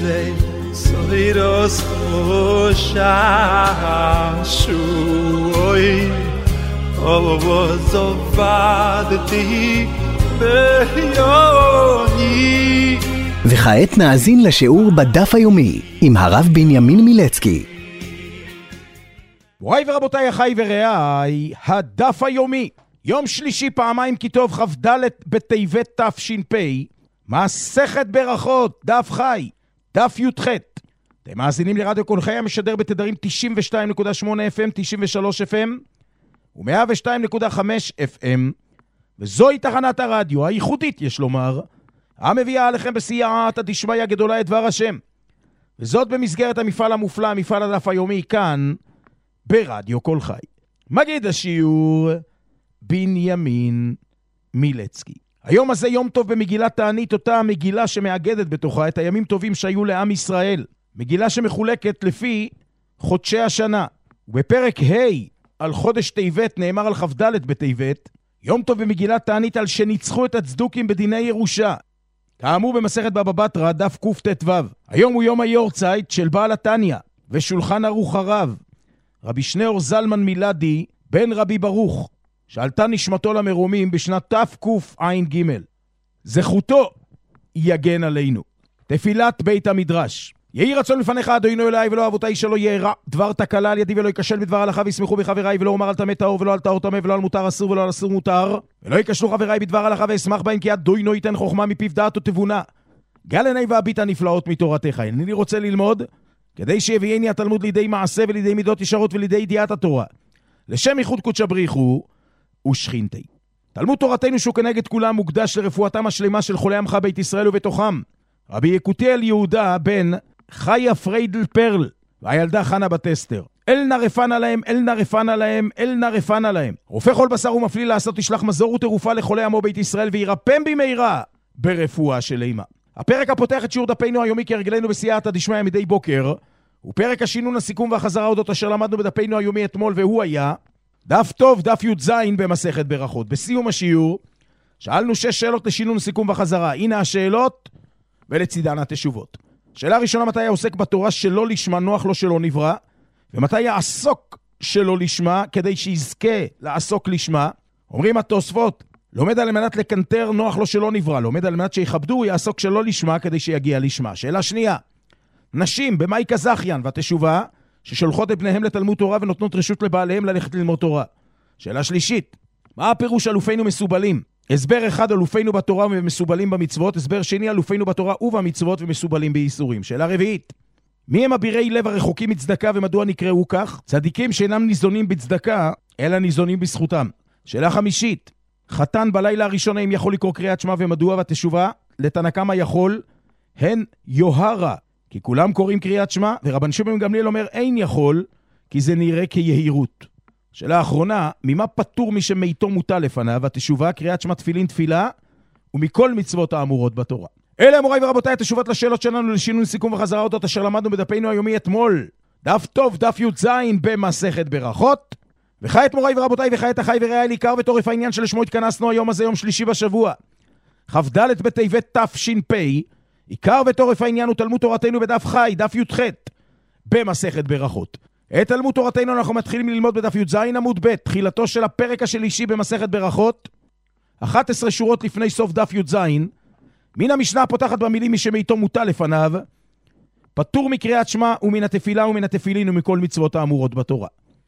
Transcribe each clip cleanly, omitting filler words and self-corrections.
Isle Soiros Hoshashuoi Ovozovadti Beyoni. וכעת נאזין לשיעור בדף היומי עם הרב בנימין מילצקי. מוריי ורבותיי, אחיי ורעיי, הדף היומי, יום שלישי פעמיים כתוב כ"ד בטבת תש"פ, מסכת ברכות, דף חי, דף י"ח. אתם מאזינים לרדיו כל חי המשדר בתדרים 92.8 FM, 93 FM ו-102.5 FM, וזוהי תחנת הרדיו הייחודית, יש לומר, המביאה עליכם בסייעתא דשמיא גדולה את דבר השם, וזאת במסגרת המפעל המופלא, מפעל הדף היומי, כאן ברדיו כל חי. מגיד השיעור בנימין מילצקי. היום הזה יום טוב במגילת תענית, אותה המגילה שמאגדת בתוכה את הימים טובים שהיו לעם ישראל, מגילה שמחולקת לפי חודשי השנה, ובפרק ה' על חודש טבת נאמר על כ"ד בטבת, יום טוב במגילת תענית על שניצחו את הצדוקים בדיני ירושה, כאמור במסכת בבא בתרא דף קט"ו. היום הוא יום היורצייט של בעל התניא ושולחן ערוך הרב, רבי שניאור זלמן מילדי בן רבי ברוך, שעלתה נשמתו למרומים בשנת תקע"ג. זכותו יגן עלינו. תפילת בית המדרש. יהי רצון לפניך אדוני אלוהי ולא אבותיי שלא יהיה רע דבר תקלה על ידי ולא ייכשל בדבר הלכה ויסמכו בחבריי, ולא אומר על טמא טהור ולא על טהור טמא ולא על מותר אסור ולא על אסור מותר, ולא ייכשלו חבריי בדבר הלכה ואשמח בהם, כי אדוני ייתן חוכמה מפיו דעת ותבונה. גל עיני והביט הנפלאות מתורתך. אני רוצה ללמוד כדי שיביאני התלמוד לידי מעשה ולידי מידות ישרות ולידי ידיעת התורה, לשם ייחוד קודשא בריחו ושכינתי. תלמוד תורתנו שהוא כנגד כולם מוקדש לרפואתם השלמה של חולי עמך בית ישראל ובתוכם רבי יקותיאל יהודה בן חיה פריידל פרל והילדה חנה בת אסתר. אל נרפנה להם, אל נרפנה להם, אל נרפנה להם. רופא כל בשר ומפליל לעשות תשלח מזור ותרופה לחולי עמו בית ישראל, וירפם במהרה ברפואה שלמה. הפרק הפותח את שיעור דפנו היומי כהרגלנו בסייעתא דשמיא מדי בוקר, הוא פרק השינון, הסיכום והחזרה אודות אשר למדנו בדפנו היומי אתמול, והוא היה דף טוב, דף י"ז במסכת ברכות. בסיום השיעור שאלנו 6 שאלות לשינון, סיכום וחזרה. הנה השאלות ולצידן התשובות. שאלה ראשונה, מתי העוסק בתורה שלא לשמה נוח לו שלא נברא, ומתי יעסוק שלא לשמה כדי שיזכה לעסוק לשמה. אומרים התוספות, לומד על מנת לקנטר נוח לו שלא נברא, לומד על מנת שיכבדו, יעסוק שלא לשמה כדי שיגיע לשמה. שאלה שנייה, נשים במאי כזכיין, והתשובה ששולחות את בניהם לתלמוד תורה ונותנות רשות לבעליהם ללכת ללמוד תורה. שאלה שלישית, מה הפירוש אלופינו מסובלים? הסבר אחד, אלופינו בתורה ומסובלים במצוות. הסבר שני, אלופינו בתורה ובמצוות ומסובלים באיסורים. שאלה רביעית, מי הם אבירי לב הרחוקים מצדקה ומדוע נקראו כך? צדיקים שאינם ניזונים בצדקה אלא ניזונים בזכותם. שאלה חמישית, חתן בלילה הראשון האם יכול לקרוא קריאת שמע ומדוע? והתשובה לתנא קמא יכול, הן יוהרה, כי כולם קוראים קריאת שמע, ורבן שמעון גמליאל אומר אין יכול, כי זה נראה כיהירות. שאלה האחרונה, ממה פטור מי שמיתו מוטל לפניו? התשובה קריאת שמע תפילין תפילה ומכל מצוות האמורות בתורה. אלה מוריי ורבותיי התשובות לשאלות שלנו לשינון, סיכום וחזרה אודות אשר למדנו בדפנו היומי אתמול, דף טוב, דף י"ז במסכת ברכות. וכעת מוריי ורבותיי, וכעת אחיי ורעיי, עיקר ותורף העניין שלשמו התכנסנו היום הזה, יום שלישי בשבוע, כ"ד בטבת תש"פ. עיקר ותורף העניין הוא תלמוד תורתנו בדף חי, דף י"ח במסכת ברכות. את תלמוד תורתנו אנחנו מתחילים ללמוד בדף י"ז עמוד ב', תחילתו של הפרק השלישי במסכת ברכות, 11 שורות לפני סוף דף י"ז. מן המשנה הפותחת במילים מי שמיתו מוטל לפניו, פטור מקריאת שמע ומן התפילה ומן התפילין ומכל מצוות האמורות בתורה.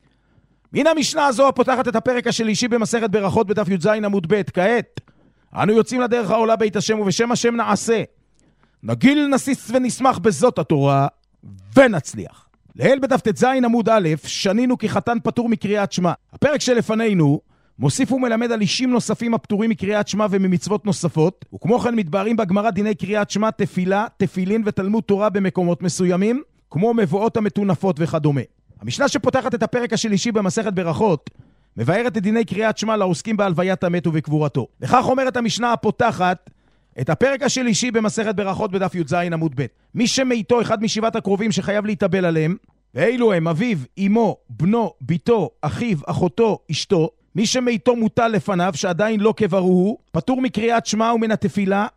מן המשנה הזו הפותחת את הפרק השלישי במסכת ברכות בדף י"ז עמוד ב'. כעת אנו יוצאים לדרך העולה בית השם, ובשם השם נעשה, נגיל נסיס ונשמח בזאת התורה ונצליח. להל בדף ט"ז עמוד א', שנינו כי חתן פטור מקריאת שמע. הפרק שלפנינו מוסיף ומלמד על אישים נוספים הפטורים מקריאת שמע וממצוות נוספות, וכמו כן מתבארים בגמרא דיני קריאת שמע, תפילה, תפילין ותלמוד תורה במקומות מסוימים, כמו מבואות המטונפות וכדומה. המשנה שפותחת את הפרק השלישי במסכת ברכות מבארת את דיני קריאת שמע לעוסקים בהלוויית המת ובקבורתו. לכך אומרת המשנה הפותחת את הפרק השלישי במסכת ברכות בדף י"ז עמוד ב'. מי שמיתו אחד משבעת הקרובים שחייב להתאבל עליהם, ואילו הם אביו, אמו, בנו, ביתו, אחיו, אחותו, אשתו, מי שמיתו מוטל לפניו שעדיין לא קברוהו, פטור מקריאת שמע ומן התפילה,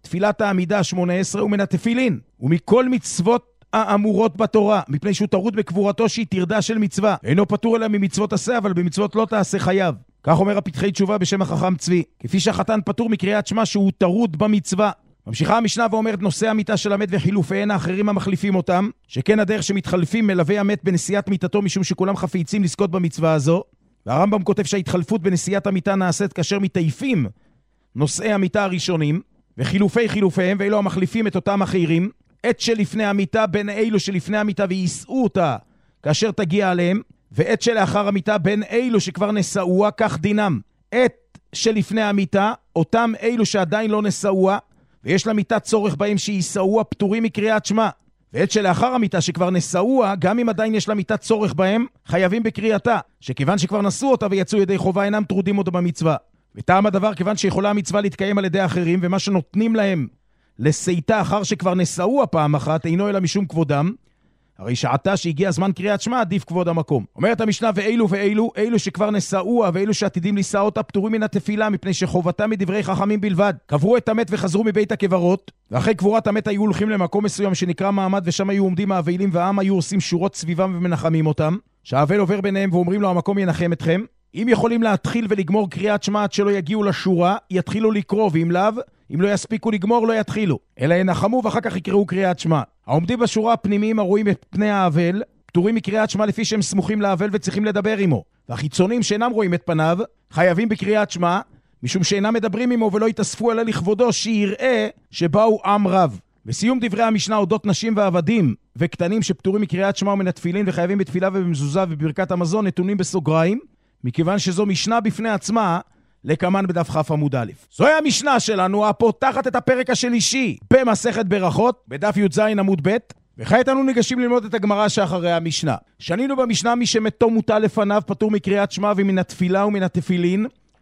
תפילת העמידה 18 ומן התפילין, ומכל מצוות האמורות בתורה, מפני שהוא טרוד בקבורתו שהיא תרדה של מצווה. אינו פטור אלא ממצוות עשה, אבל במצוות לא תעשה חייב. כך אומר הפתחי תשובה בשם החכם צבי. כפי שהחתן פטור מקריאת שמע שהוא טרוד במצווה. ממשיכה המשנה ואומרת נושא המיטה של המת וחילופיהן האחרים המחליפים אותם, שכן הדרך שמתחלפים מלווה המת בנשיאת מיטתו משום שכולם חפצים לזכות במצווה הזו. והרמב"ם כותב שההתחלפות בנשיאת המיטה נעשית כאשר מתעיפים נושאי המיטה הראשונים, וחילופי חילופיהם, ואילו המחליפים את אותם אחרים, עת שלפני המיטה בין אילו שלפני המיטה ויישאו אותה כאשר תגיע עליהם, ועת שלאחר המיטה בין אילו שכבר נשאוה, כך דינם. עת שלפני המיטה, אותם אילו שעדיין לא נשאוה, ויש למיטה צורך בהם שיישאוה, פטורים מקריאת שמע. ועת שלאחר המיטה שכבר נשאוה, גם אם עדיין יש למיטה צורך בהם, חייבים בקריאתה, שכיוון שכבר נשאו אותה ויצאו ידי חובה אינם טרודים אותה במצווה. וטעם הדבר כיוון שיכולה המצווה להתקיים על ידי אחרים, ומה שנותנים להם לסייתה אחר שכבר נשאוה פעם אחת, אינו אלא משום כבודם, הרי שעתה שהגיע זמן קריאת שמע עדיף כבוד המקום. אומרת המשנה ואילו ואילו, אילו שכבר נשאוה ואילו שעתידים לשא אותה פטורים מן התפילה, מפני שחובתה מדברי חכמים בלבד. קברו את המת וחזרו מבית הקברות, ואחרי קבורת המת היו הולכים למקום מסוים שנקרא מעמד, ושם היו עומדים האבלים והעם היו עושים שורות סביבם ומנחמים אותם. שהאבל עובר ביניהם ואומרים לו המקום ינחם אתכם. אם יכולים להתחיל ולגמור קריאת שמע עד שלא יגיעו לשורה, יתחילו לקרוא, ואם לאו, אם לא יספיקו לגמור, לא יתחילו. אלא ינחמו ואחר כך יקראו קריאת שמע. העומדים בשורה הפנימיים הרואים את פני האבל, פטורים מקריאת שמע לפי שהם סמוכים לאבל וצריכים לדבר עמו. והחיצונים שאינם רואים את פניו, חייבים בקריאת שמע, משום שאינם מדברים עמו ולא יתאספו אלא לכבודו, שיראה שבאו עם רב. בסיום דברי המשנה אודות נשים ועבדים וקטנים שפטורים מקריאת שמע ומן התפילין וחייבים בתפילה ובמזוזה ובברכת המזון, נתונים בסוגריים, מכיוון שזו משנה בפני עצמה, לקמן בדף כ' עמוד א'. זוהי המשנה שלנו הפותחת את הפרק השלישי במסכת ברכות, בדף י"ז עמוד ב', וכעת אנו ניגשים ללמוד את הגמרא שאחרי המשנה. שנינו במשנה מי שמתו מוטל לפניו פטור מקריאת שמע ומן התפילה ומן התפילין,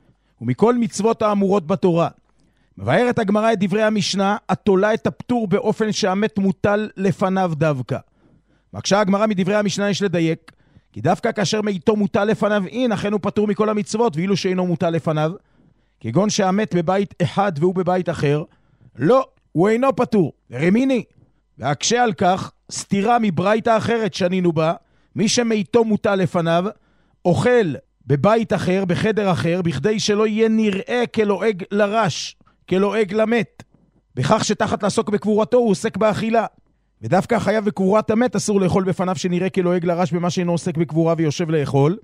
ומכל מצוות האמורות בתורה. מבארת הגמרא את דברי המשנה, התולה את הפטור באופן שהמת מוטל לפניו דווקא. מקשה הגמרא מדברי המשנה יש לדייק, כי דווקא כאשר מאיתו מוטל לפניו אין, אכן הוא פטור מכל המצוות, ואילו שאינו מוטל לפניו, כגון שהמת בבית אחד והוא בבית אחר, לא, הוא אינו פטור. רמיני, והקשה על כך, סתירה מברייתא אחרת שנינו בה, מי שמאיתו מוטל לפניו, אוכל בבית אחר, בחדר אחר, בכדי שלא יהיה נראה כלועג לרש, כלועג למת. בכך שתחת לעסוק בקבורתו הוא עוסק באכילה. ודווקא חייב בקבורת המת אסור לאכול בפניו שנראה כלועג לרש במה שאינו עוסק בקבורה ויושב לאכול,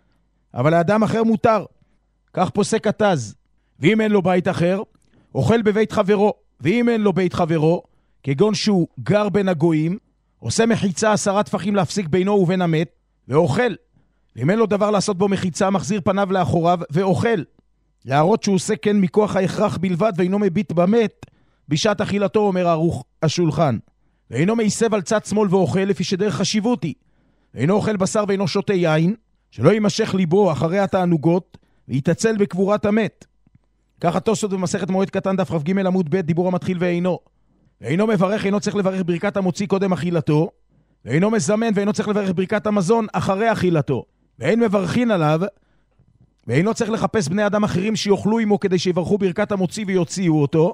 אבל האדם אחר מותר. כך פוסק התז. ואם אין לו בית אחר, אוכל בבית חברו. ואם אין לו בית חברו, כגון שהוא גר בין הגויים, עושה מחיצה 10 טפחים להפסיק בינו ובין המת, ואוכל. ואם אין לו דבר לעשות בו מחיצה, מחזיר פניו לאחוריו ואוכל. להראות שהוא עושה כן מכוח ההכרח בלבד ואינו מביט במת, בשעת אכילתו אומר ערוך השולחן. ואינו מייסב על צד שמאל ואוכל לפי שדרך חשיבות היא. ואינו אוכל בשר ואינו שותה יין, שלא יימשך ליבו אחרי התענוגות, ויתעצל בקבורת המת. ככה תוספות במסכת מועד קטן דף כ"ג עמוד ב' דיבור המתחיל ואינו. ואינו מברך, אינו צריך לברך ברכת המוציא קודם אכילתו, ואינו מזמן ואינו צריך לברך ברכת המזון אחרי אכילתו. ואין מברכין עליו, ואינו צריך לחפש בני אדם אחרים שיאכלו עמו כדי שיברכו ברכת המוציא ויוציאו אותו.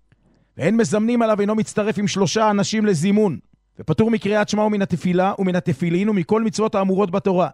ואין מזמנים עליו, אינו מצטרף עם 3 אנשים לזימון, ופטור מקריאת שמע ומן התפילה ומן התפילין ומכל מצוות האמורות בתורה.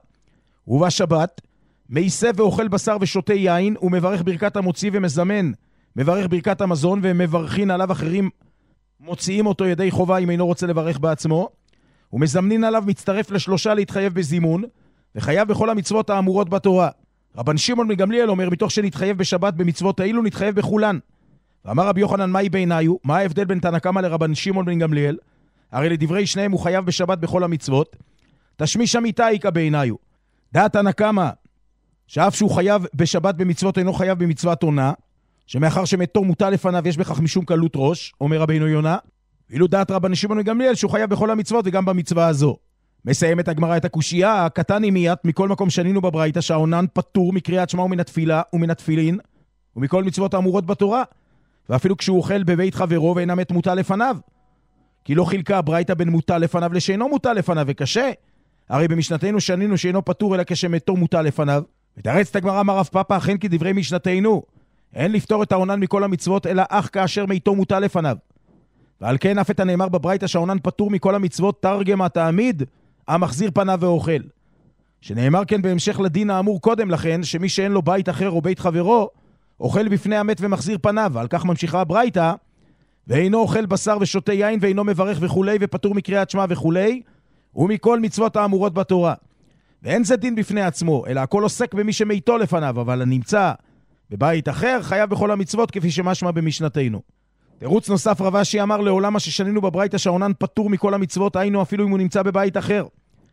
ובשבת, מייסב ואוכל בשר ושותה יין, ומברך ברכת המוציא ומזמן, מברך ברכת המזון, ומברכין עליו אחרים מוציאים אותו ידי חובה אם אינו רוצה לברך בעצמו, ומזמנין עליו מצטרף ל3 להתחייב בזימון, וחייב בכל המצוות האמורות בתורה. רבן שמעון בן גמליאל אומר, מתוך שנתחייב בשבת במצוות האלו, נתחייב בכולן. ואמר רבי יוחנן, מהי בעיניו? מה ההבדל בין תנא קמא לרבן שמעון בן גמליאל? הרי לדברי שניהם הוא חייב בשבת בכל המצוות. תשמיש המיטה איכא בעיניו. דעת תנא קמא, שאף שהוא חייב בשבת במצוות אינו חייב במצוות עונה, שמאחר שמתו מוטל לפניו יש בכך משום קלות ראש, אומר רבינו יונה, ואילו דעת רבן שמעון בן גמליאל שהוא חייב בכל המצוות וגם במצווה הזו. מסיימת הגמרא את הקושייה, הקטן מיית מכל מקום שנינו בברייתא שהעונן פטור מקריאת שמע ומן התפילה ומן התפילין ומכל מצוות האמורות בתורה, ואפילו כשהוא אוכל בבית חברו ואין המת מוטל לפניו, כי לא חילקה הברייתא בין מוטל לפניו לשאינו מוטל לפניו, וקשה. הרי במשנתנו שנינו שאינו פטור אלא כשמתו מוטל לפניו. ותרץ את הגמרא אמר רב פאפא, אכן כדברי משנתנו, אין לפתור את העונן מכל המצוות, אלא אך כאשר מיתו מוטל לפניו. ועל כן אף את הנאמר בברייתא שהעונן פטור מכל המצוות, תרגם התעמיד, המחזיר פניו ואוכל. שנאמר כן בהמשך לדין האמור קודם לכן, שמי שאין לו בית אחר או בית חברו, אוכל בפני המת ומחזיר פניו. ועל כך ממשיכה הברייתא, ואינו אוכל בשר ושותה יין, ואינו מברך וכולי, ופטור מקריאת שמע וכולי, ומכל מצוות האמורות בתורה. ואין זה דין בפני עצמו, אלא הכל עוסק במי שמיתו לפניו, אבל הנמצא בבית אחר חייב בכל המצוות, כפי שמשמע במשנתנו. תירוץ נוסף, רב אשי אמר לעולם מה ששנינו בברייתא שהעונן פטור מכל המצוות, היינו אפילו אם הוא נמצא בבית אחר.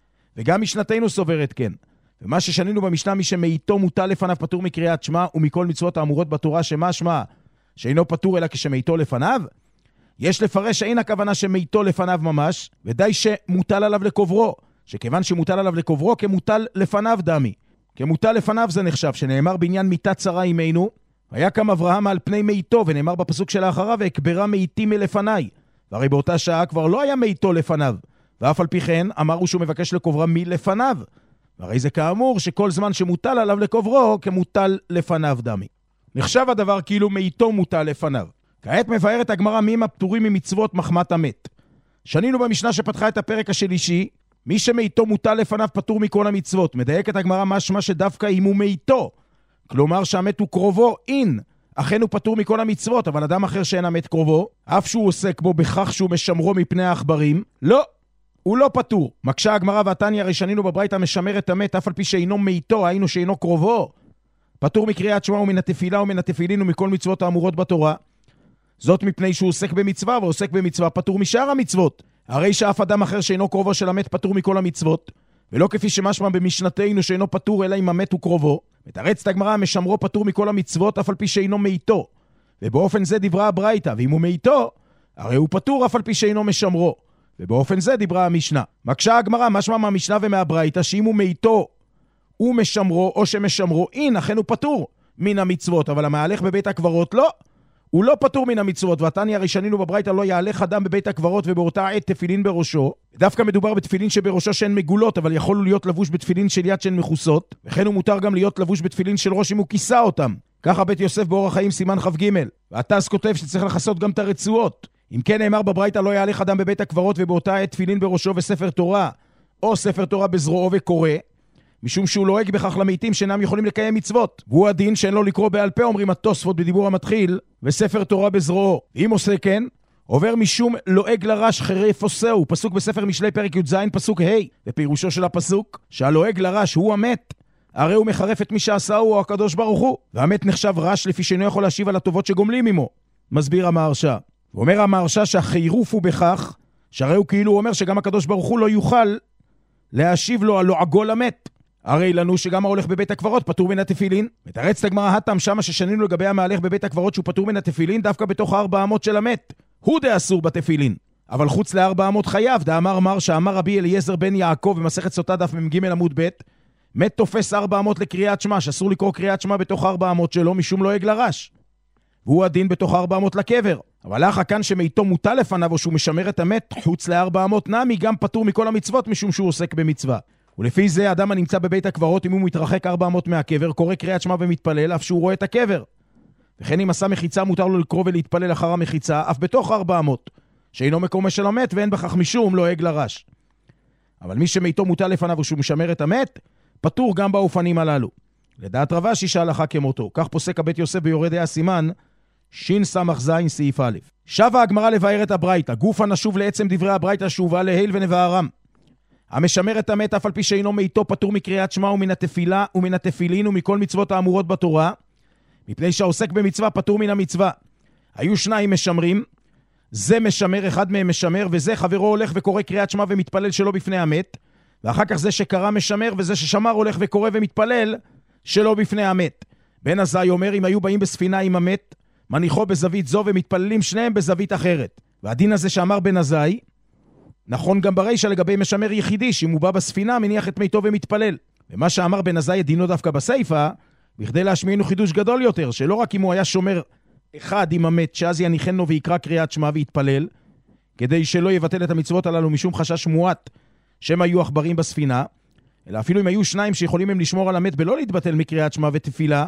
וגם משנתנו סוברת כן. ומה ששנינו במשנה, מי שמיתו מוטל לפניו פטור מקריאת שמע ומכל מצוות האמורות בתורה, שמשמע שאינו פטור אלא כשמיתו לפניו, יש לפרש שאין הכוונה שמיתו לפניו ממש, ודי שמוטל עליו לקוברו, שכיוון שמוטל עליו לקוברו, כמוטל לפניו דמי. כמוטל לפניו זה נחשב, שנאמר בעניין מיתה צרה עמנו, היה קם אברהם על פני מיתו, ונאמר בפסוק שלאחריו, והקברה מיתי מלפניי. והרי באותה שעה כבר לא היה מיתו לפניו, ואף על פי כן אמרו שהוא מבקש לקוברה מלפניו. והרי זה כאמור שכל זמן שמוטל עליו לקוברו, כמוטל לפניו דמי. נחשב הדבר כאילו מיתו מוטל לפניו. כעת מבארת הגמרא מי הפטורים ממצוות מחמת המת. שנינו במשנה שפתחה את הפרק השלישי, מי שמיתו מוטל לפניו פטור מכל המצוות. מדייקת הגמרא משמע שדווקא אם הוא מיתו, כלומר שהמת הוא קרובו, אין, אכן הוא פטור מכל המצוות, אבל אדם אחר שאין המת קרובו, אף שהוא עוסק בו בכך שהוא משמרו מפני העכברים, לא, הוא לא פטור. מקשה הגמרא והתניא, הרי שנינו בברייתא משמר את המת, אף על פי שאינו מיתו, היינו שאינו קרובו, פטור מקריאת שמע ומן התפילה ומן התפילין ומכל מצוות האמורות בתורה. זאת מפני שהוא עוסק במצווה, ועוסק במצווה פטור משאר המצוות. הרי שאף אדם אחר שאינו קרובו של המת פטור מכל המצוות, ולא כפי שמשמע במשנתנו שאינו פטור אלא אם המת הוא קרובו. מתרצת הגמרא, משמרו פטור מכל המצוות אף על פי שאינו מיתו, ובאופן זה דיברה הברייתא. ואם הוא מיתו, הרי הוא פטור אף על פי שאינו משמרו, ובאופן זה דיברה המשנה. מקשה הגמרא משמע מהמשנה ומהברייתא שאם הוא מיתו הוא משמרו או שמשמרו, אין, אכן הוא פטור מן המצוות, אבל המהלך בבית הקברות לא, הוא לא פטור מן המצוות. והתניא, הרי שנינו בברייתא לא יהלך אדם בבית הקברות ובאותה עת תפילין בראשו. דווקא מדובר בתפילין שבראשו שהן מגולות, אבל יכול להיות לבוש בתפילין של יד שהן מכוסות, וכן הוא מותר גם להיות לבוש בתפילין של ראש אם הוא כיסה אותם. ככה בית יוסף באורח חיים סימן כ"ג. והתז כותב שצריך לחסות גם את הרצועות. אם כן נאמר בברייתא לא יהלך אדם בבית הקברות ובאותה עת תפילין בראשו וספר תורה, או ספר תורה בזרועו וקורא, משום שהוא לועג בכך למתים שאינם יכולים לקיים מצוות. והוא הדין שאין לו לקרוא בעל פה, אומרים התוספות בדיבור המתחיל, וספר תורה בזרועו. אם עושה כן, עובר משום לועג לרש חרף עושהו, פסוק בספר משלי פרק י"ז פסוק ה', ופירושו של הפסוק שהלועג לרש הוא המת, הרי הוא מחרף את מי שעשהו או הקדוש ברוך הוא, והמת נחשב רש לפי שאינו יכול להשיב על הטובות שגומלים עמו. מסביר המהרש"א. ואומר המהרש"א שהחירוף הוא בכך, שהרי הוא כאילו אומר שגם הקדוש ברוך הוא לא יוכל להשיב לו על לועגו למת. הרי לנו שגם ההולך בבית הקברות פטור מן התפילין. מתרצת הגמרא התם שמה ששנינו לגבי המהלך בבית הקברות שהוא פטור מן התפילין, דווקא בתוך 400 של המת. הוא די אסור בתפילין. אבל חוץ ל400 חייב, דאמר מר שאמר רבי אליעזר בן יעקב במסכת סוטה דף מ"ג עמוד ב', מת תופס 400 לקריאת שמע, שאסור לקרוא קריאת שמע בתוך 400 שלו משום לועג לרש. והוא הדין בתוך 400 לקבר. אבל לאחר כאן שמיתו מוטל לפניו או שהוא משמר את המת חוץ ל400 נמי, גם פטור מכל המצוות משום שהוא עוסק במצווה. ולפי זה אדם הנמצא בבית הקברות, אם הוא מתרחק 400 מהקבר, קורא קריאת שמע ומתפלל אף שהוא רואה את הקבר. וכן אם עשה מחיצה מותר לו לקרוא ולהתפלל אחר המחיצה אף בתוך 400, שאינו מקומו של המת ואין בכך משום לועג לרש. אבל מי שמיתו מוטל לפניו ושהוא משמר את המת, פטור גם באופנים הללו. לדעת רב אשי שהלכה כמותו. כך פוסק הבית יוסף ביורד דעה סימן שס"ז סעיף א'. שבה הגמרא לבאר את הברייתא, גופה נשוב לעצם דברי הברייתא שהובאה להיל ונבארם. המשמר את המת אף על פי שאינו מיתו פטור מקריאת שמע ומן התפילה ומן התפילין ומכל מצוות האמורות בתורה, מפני שהעוסק במצווה פטור מן המצווה. היו שניים משמרים, זה משמר, אחד מהם משמר, וזה חברו הולך וקורא קריאת שמע ומתפלל שלא בפני המת, ואחר כך זה שקרא משמר, וזה ששמר הולך וקורא ומתפלל שלא בפני המת. בן עזאי אומר, אם היו באים בספינה עם המת, מניחו בזווית זו ומתפללים שניהם בזווית אחרת. והדין הזה שאמר בן עזאי, נכון גם ברישה לגבי משמר יחידי, שאם הוא בא בספינה מניח את מיתו ומתפלל. ומה שאמר בן עזאי דינו דווקא בסייפה, בכדי להשמיענו חידוש גדול יותר, שלא רק אם הוא היה שומר אחד עם המת, שאז יניחנו ויקרא קריאת שמע ויתפלל, כדי שלא יבטל את המצוות הללו משום חשש מועט שהם היו עכברים בספינה, אלא אפילו אם היו שניים שיכולים הם לשמור על המת בלא להתבטל מקריאת שמע ותפילה,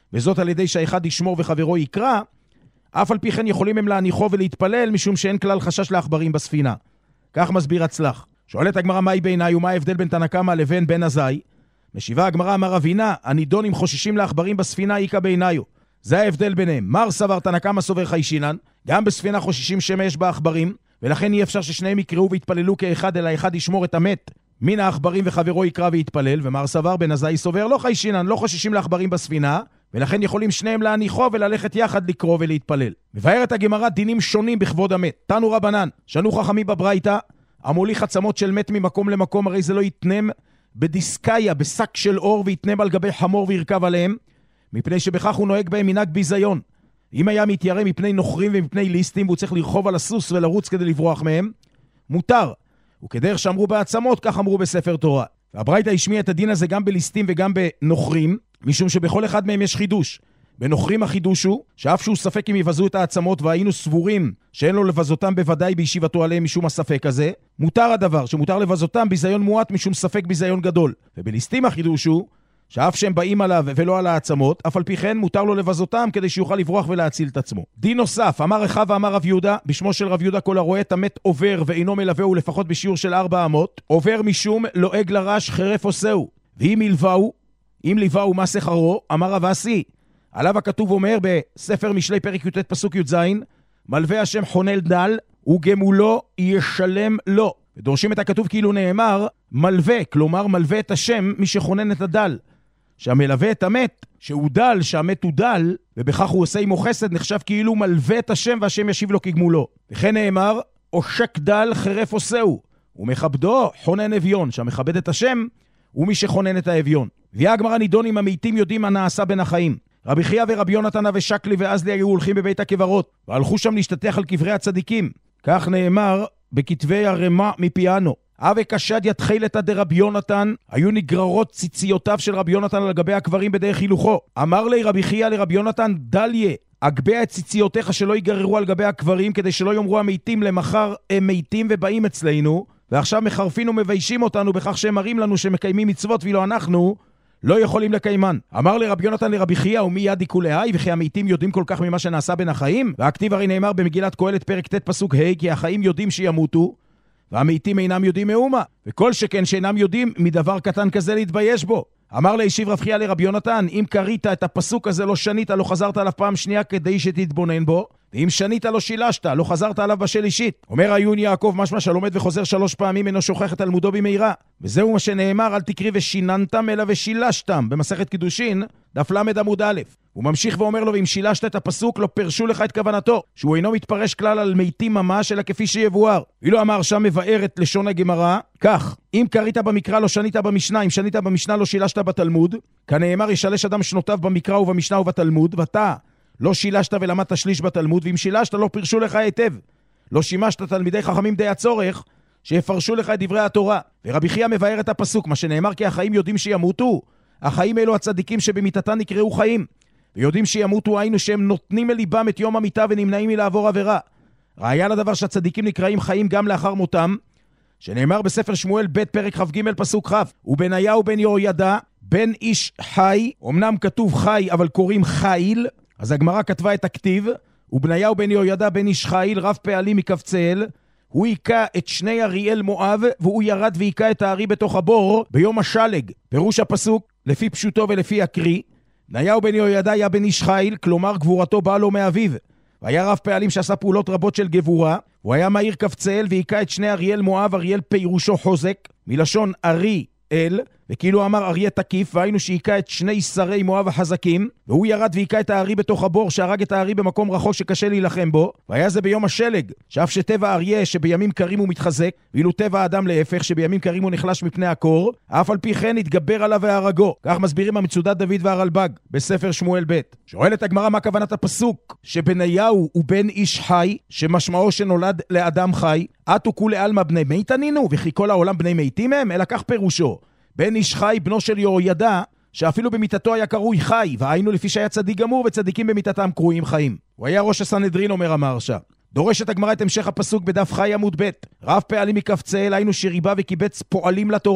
וזאת על ידי שהאחד ישמור וחברו יקרא, אף על פי כן יכולים הם להניחו ולהתפלל, משום שאין כלל חשש לעכברים בספינה. כך מסביר הצלח. שואלת הגמרא מהי בעיניי ומה ההבדל בין תנא קמא לבין בן עזאי? משיבה הגמרא אמר רבינה, הנידונים חוששים לעכברים בספינה איכא בעיניו. זה ההבדל ביניהם. מר סבר תנא קמא סובר חיישינן, גם בספינה חוששים שמא יש בה עכברים, ולכן אי אפשר ששניהם יקראו ויתפללו כאחד, אלא אחד ישמור את המת מן העכברים וחברו יקרא ויתפלל. ומר סבר בן עזאי סובר לא חיישינן, לא חוששים לעכברים בספינה, ולכן יכולים שניהם להניחו וללכת יחד לקרוא ולהתפלל. מבארת הגמרא דינים שונים בכבוד המת. תנו רבנן, שנו חכמים בברייתא, המוליך עצמות של מת ממקום למקום, הרי זה לא יתנם בדיסקאיה, בשק של אור, ויתנם על גבי חמור וירכב עליהם, מפני שבכך הוא נוהג בהם מנהג ביזיון. אם היה מתיירא מפני נוכרים ומפני ליסטים, והוא צריך לרחוב על הסוס ולרוץ כדי לברוח מהם, מותר. וכדרך שאמרו בעצמות, כך אמרו בספר תורה. והברייתא השמיע את הדין הזה גם בליסטים וגם בנוכרים, משום שבכל אחד מהם יש חידוש. בנוכרים החידוש הוא, שאף שהוא ספק אם יבזו את העצמות, והיינו סבורים שאין לו לבזותם בוודאי בישיבתו עליהם משום הספק הזה, מותר הדבר, שמותר לבזותם ביזיון מועט משום ספק ביזיון גדול. ובליסטים החידוש הוא, שאף שהם באים עליו ולא על העצמות, אף על פי כן מותר לו לבזותם כדי שיוכל לברוח ולהציל את עצמו. דין נוסף, אמר רחב ואמר רב יהודה, בשמו של רב יהודה כל הרואה את המת עובר ואינו מלווהו לפחות בשיעור של 4 אמות, עובר משום לועג לרש חרף עושהו, ואם ילווהו, אם ליווהו מה שכרו, אמר רב אסי, עליו הכתוב אומר בספר משלי פרק י"ט פסוק י"ז, מלווה השם חונל דל וגמולו ישלם לו. ודורשים את הכתוב כאילו נאמר מלווה, כלומר מלווה את השם מי שחונן את הדל. שהמלווה את המת, שהוא דל, שהמת הוא דל, ובכך הוא עושה עמו חסד, נחשב כאילו מלווה את השם והשם ישיב לו כגמולו. וכן נאמר, עושק דל חרף עושהו, ומכבדו חונן אביון, שהמכבד את השם הוא מי שחונן את האביון. והגמרא נידונים המתים יודעים מה נעשה בין החיים. רבי חייא ורבי יונתן ושקלי ואזלי היו הולכים בבית הקברות, והלכו שם להשתטח על קברי הצדיקים. כך נאמר בכתבי הרמ"א מפיאנו. אבי קשד יתחילתא דרבי יונתן, היו נגררות ציציותיו של רבי יונתן על גבי הקברים בדרך הילוכו. אמר לי רבי חייא לרבי יונתן, דליה, אגבע את ציציותיך שלא ייגררו על גבי הקברים, כדי שלא יאמרו המתים למחר הם מתים ובאים אצלנו, ועכשיו מחרפין ומביישים אותנו בכך שהם מראים לנו שמקיימים מצוות, ואילו אנחנו לא יכולים לקיימן. אמר לרבי יונתן לרבי חייא, ומי יד יקולהי, וכי המתים יודעים כל כך ממה שנעשה בין החיים? והכתיב הרי נאמר במגילת קהלת פרק ט' פסוק ה', כי החיים יודעים שימותו, והמתים אינם יודעים מאומה, וכל שכן שאינם יודעים מדבר קטן כזה להתבייש בו. אמר להשיב רב חייא לרבי יונתן, אם קראת את הפסוק הזה לא שנית, לא חזרת עליו פעם שנייה כדי שתתבונן בו, ואם שנית לא שילשת, לא חזרת עליו בשלישית. אומר עיון יעקב, משמע שלומד וחוזר 3 פעמים אינו שוכח את תלמודו במהירה. וזהו מה שנאמר, אל תקרי ושיננתם אלא ושילשתם, במסכת קידושין, דף למד עמוד א'. הוא ממשיך ואומר לו, ואם שילשת את הפסוק, לא פרשו לך את כוונתו, שהוא אינו מתפרש כלל על מתים ממש, אלא כפי שיבואר. ואילו אמר שם מבאר את לשון הגמרא, כך, אם קראת במקרא לא שנית במשנה, אם שנית במשנה לא שילשת בתלמוד, כנאמר ישלש אדם שנותיו במקרא ובמשנה ובתלמוד, ואתה לא שילשת ולמדת שליש בתלמוד, ואם שילשת לא פרשו לך היטב. לא שימשת תלמידי חכמים די הצורך, שיפרשו לך את דברי התורה. ורבי חייא מבאר את הפסוק, מה שנאמר כי החיים יודעים שימותו. החיים אלו הצדיקים שבמיתתן נקראו חיים. ויודעים שימותו היינו שהם נותנים אל ליבם את יום המיתה ונמנעים מלעבור עבירה. ראיה לדבר שהצדיקים נקראים חיים גם לאחר מותם, שנאמר בספר שמואל ב' פרק כ"ג פסוק כ', ובניה ובן יהוידע, בן איש חי, אמנם כתוב חי אבל קוראים חיל, אז הגמרא כתבה את הכתיב, ובניה ובן יהוידע בן איש חיל, רב פעלים מקבצאל, הוא היקע את שני אריאל מואב, והוא ירד והיקע את הארי בתוך הבור ביום השלג. פירוש הפסוק, לפי פשוטו ולפי הקרי, בניה ובן יהוידע היה בן איש חיל, כלומר גבורתו באה לו מאביו. והיה רב פעלים שעשה פעולות רבות של גבורה, הוא היה מהיר קבצאל והיקע את שני אריאל מואב, אריאל פירושו חוזק, מלשון ארי אל, וכאילו אמר אריה תקיף, והיינו שהיקע את שני שרי מואב החזקים, והוא ירד והיקע את הארי בתוך הבור, שהרג את הארי במקום רחוק שקשה להילחם בו, והיה זה ביום השלג, שאף שטבע אריה שבימים קרים הוא מתחזק, ואילו טבע האדם להפך שבימים קרים הוא נחלש מפני הקור, אף על פי כן התגבר עליו והרגו. כך מסבירים המצודת דוד והרלב"ג בספר שמואל ב'. שואלת הגמרא מה כוונת הפסוק שבניהו הוא בן איש חי, שמשמעו שנולד לאדם חי, עתו כולי עלמא בני מת ענינו, וכי כל העולם בני מתים הם? אלא כך פירושו, בן איש חי בנו של יהוידע, שאפילו במיתתו היה קרוי חי, והיינו לפי שהיה צדיק גמור, וצדיקים במיתתם קרויים חיים. הוא היה ראש הסנהדרין, אומר המהרש"א. דורשת הגמרא את המשך הפסוק בדף חי עמוד ב', רב פעלים מקבצאל, היינו שריבה וקיבץ פועלים לתורה,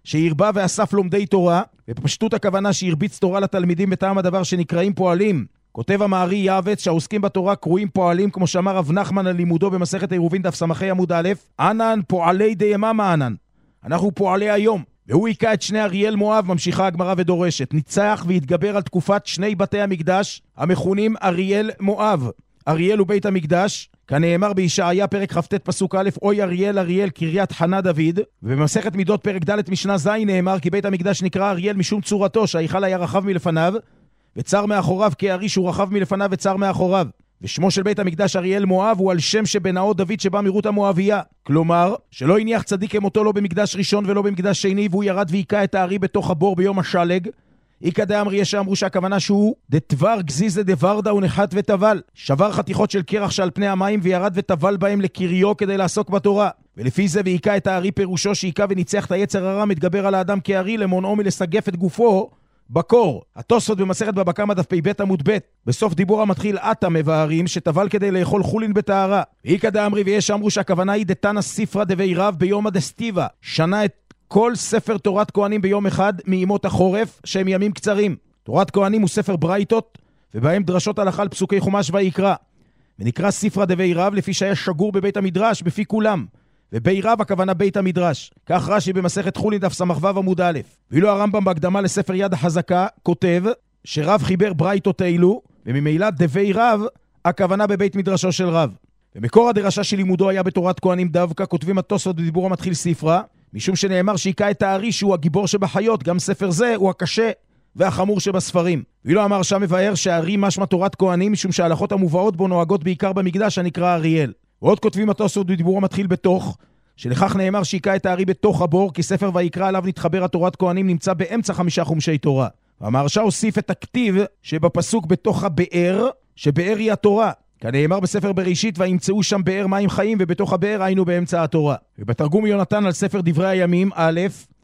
שהרבה ואסף לומדי תורה, בפשטות הכוונה שהרביץ תורה לתלמידים בטעם הדבר שנקראים פועלים. כותב המערי יעבץ שהעוסקים בתורה קרויים פועלים, כמו שאמר רב נחמן על לימודו במסכת עירובין דף סמכי עמוד א', אנן פועלי דייממה אנן. אנחנו פועלי היום. והוא היקע את שני אריאל מואב, ממשיכה הגמרא ודורשת. ניצח והתגבר על תקופת שני בתי המקדש, המכונים אריאל מואב. אריאל הוא בית המקדש, כנאמר בישעיה פרק כ"ט פסוק א', אוי אריאל אריאל קריית חנה דוד. ובמסכת מידות פרק ד' משנה ז' נאמר כי בית המקדש נקרא אריאל משום צורתו, שההיכל היה רחב מלפניו וצר מאחוריו, כארי שהוא רחב מלפניו וצר מאחוריו. ושמו של בית המקדש אריאל מואב הוא על שם שבנאו דוד שבא מרות המואביה. כלומר, שלא הניח צדיק כמותו לא במקדש ראשון ולא במקדש שני, והוא ירד ויקע את הארי בתוך הבור ביום השלג. איקא דאמרי יש שאמרו שהכוונה שהוא דתבר גזיזה דברדה ונחת וטבל, שבר חתיכות של קרח שעל פני המים וירד וטבל בהם לקריו כדי לעסוק בתורה. ולפי זה ויקע את הארי פירושו שיקע וניצח את היצר הרע מתגבר על האדם כארי למונעו מלסגף את גופו בקור. התוספות במסכת בבא קמא דף פ"ב עמוד ב' בסוף דיבור המתחיל עתה מבארים שטבל כדי לאכול חולין בטהרה. איקא דאמרי ויש שאמרו שהכוונה היא דתנא ספרא דבי רב ביום הדסטיבה, שנה את כל ספר תורת כהנים ביום אחד מימות החורף שהם ימים קצרים. תורת כהנים הוא ספר ברייתות ובהם דרשות הלכה על פסוקי חומש ויקרא, ונקרא ספרא דבי רב לפי שהיה שגור בבית המדרש בפי כולם, ובי רב הכוונה בית המדרש. כך רש"י במסכת חולין דף ס"ו עמוד א'. ואילו הרמב"ם בהקדמה לספר יד החזקה כותב שרב חיבר ברייתות אלו, וממילא דבי רב הכוונה בבית מדרשו של רב. ומקור הדרשה של לימודו היה בתורת כהנים דווקא, כותבים התוספות בדיבור המתחיל ספרא, משום שנאמר שיקע את הארי שהוא הגיבור שבחיות, גם ספר זה הוא הקשה והחמור שבספרים. ואילו אמר שם מבאר שהארי משמע תורת כהנים, משום שההלכות המובאות בו נוהגות בעיקר במקדש הנקרא אריאל. ועוד כותבים התוספות בדיבור המתחיל בתוך, שלכך נאמר שיקע את הארי בתוך הבור, כי ספר ויקרא עליו נתחבר התורת כהנים נמצא באמצע 5 חומשי תורה. והמהרש"א הוסיף את הכתיב שבפסוק בתוך הבאר, שבאר היא התורה. כנאמר בספר בראשית וימצאו שם באר מים חיים, ובתוך הבאר היינו באמצע התורה. ובתרגום יונתן על ספר דברי הימים א'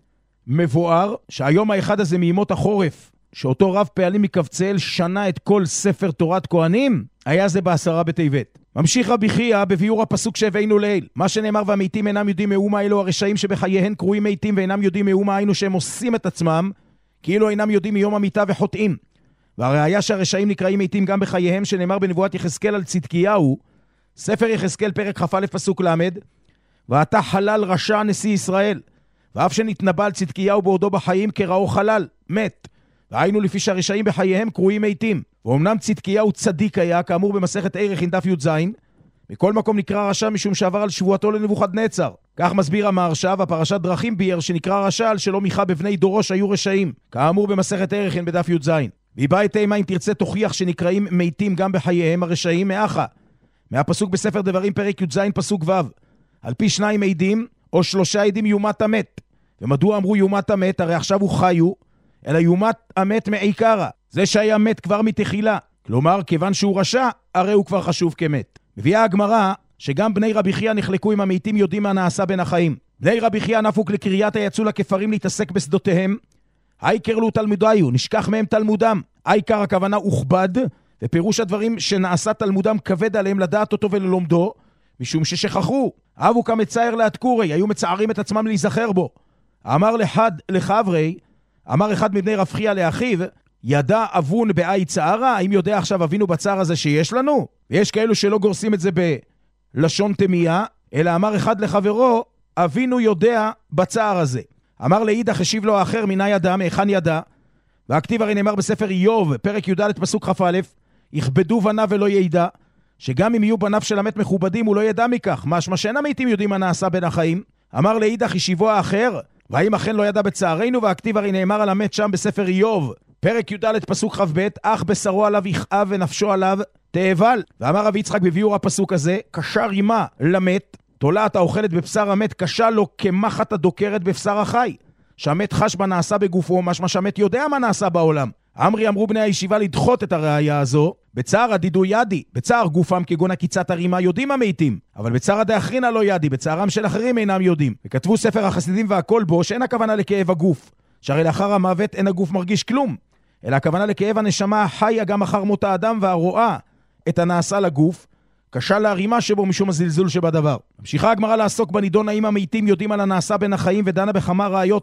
מבואר שהיום האחד הזה מימות החורף, שאותו רב פעלים מקבצאל שנה את כל ספר תורת כהנים, היה זה ב10 בטבת. ממשיך רבי חייא בביאור הפסוק שהבאנו לעיל, מה שנאמר והמתים אינם יודעים מאומה אלו הרשעים שבחייהם קרויים מתים, ואינם יודעים מאומה היינו שהם עושים את עצמם כאילו אינם יודעים מיום המיתה וחוטאים. והראיה שהרשעים נקראים מתים גם בחייהם, שנאמר בנבואת יחזקאל על צדקיהו, ספר יחזקאל פרק כ"א פסוק ל', ואתה חלל רשע נשיא ישראל, ואף שנתנבא על צדקיהו בעודו בחיים כראו חלל, מת. והיינו לפי שהרשעים בחייהם קרויים מתים. ואומנם צדקיהו צדיק היה, כאמור במסכת ערכין דף י"ז, מכל מקום נקרא רשע משום שעבר על שבועתו לנבוכדנצר. כך מסביר המהרש"א, והפרשת דרכים ביאר שנקרא רשע על שלא מיכה בבני דורו שהיו רשעים, כאמור במסכת ערכין בדף י"ז. והבא תימה אם תרצה תוכיח שנקראים מתים גם בחייהם הרשעים מאחה. מהפסוק בספר דברים פרק י"ז פסוק ו', על פי 2 עדים או 3 עדים יומת המת. ומדוע אמרו יומת המת? הרי עכשיו הוא חיו, אלא יומת המת מעיקרה, זה שהיה מת כבר מתחילה. כלומר, כיוון שהוא רשע, הרי הוא כבר חשוב כמת. מביאה הגמרא שגם בני רבי חייא נחלקו עם המתים יודעים מה נעשה בין החיים. בני רבי חייא נפוק לקריית יצאו לכפרים להתעסק בשדותיהם, העיקר לו תלמודיו, נשכח מהם תלמודם. העיקר הכוונה הוכבד, ופירוש הדברים שנעשה תלמודם כבד עליהם לדעת אותו וללומדו, משום ששכחו. אבו כמצער להתקורי, היו מצערים את עצמם להיזכר בו. אמר לחברי, אמר אחד מבני רב חייא לאחיו, ידע אבון באי צערה, האם יודע עכשיו אבינו בצער הזה שיש לנו? ויש כאלו שלא גורסים את זה בלשון תמייה, אלא אמר אחד לחברו, אבינו יודע בצער הזה. אמר לאידך, השיב לו האחר, מנה ידע, מהיכן ידע? והכתיב הרי נאמר בספר איוב, פרק י"ד פסוק כ"א, יכבדו בניו ולא ידע, שגם אם יהיו בניו של המת מכובדים הוא לא ידע מכך, משמע שאין המתים יודעים מה נעשה בין החיים. אמר לאידך, השיבו האחר, והאם אכן לא ידע בצערנו? והכתיב הרי נאמר על המת שם בספר איוב, פרק י"ד פסוק כ"ב, אך בשרו עליו יכאב ונפשו עליו תאבל. ואמר רבי יצחק בביאור הפסוק הזה, קשה רימה למת, תולעת האוכלת בבשר המת קשה לו כמחת הדוקרת בבשר החי, שהמת חש בנעשה בגופו, משמע שהמת יודע מה נעשה בעולם. אמרי אמרו בני הישיבה לדחות את הראייה הזו, בצער הדידו ידי, בצער גופם כגון עקיצת הרימה יודעים המתים, אבל בצער הדאחרינה לא ידי, בצערם של אחרים אינם יודעים. וכתבו ספר החסידים והכל בו שאין הכוונה לכאב הגוף, שהרי לאחר המוות אין הגוף מרגיש כלום, אלא הכוונה לכאב הנשמה החיה גם אחר מות האדם והרואה את הנעשה לגוף, קשה להרימה שבו משום הזלזול שבדבר. ממשיכה הגמרא לעסוק בנידון האם המתים יודעים על הנעשה בין החיים, ודנה בכמה ראיות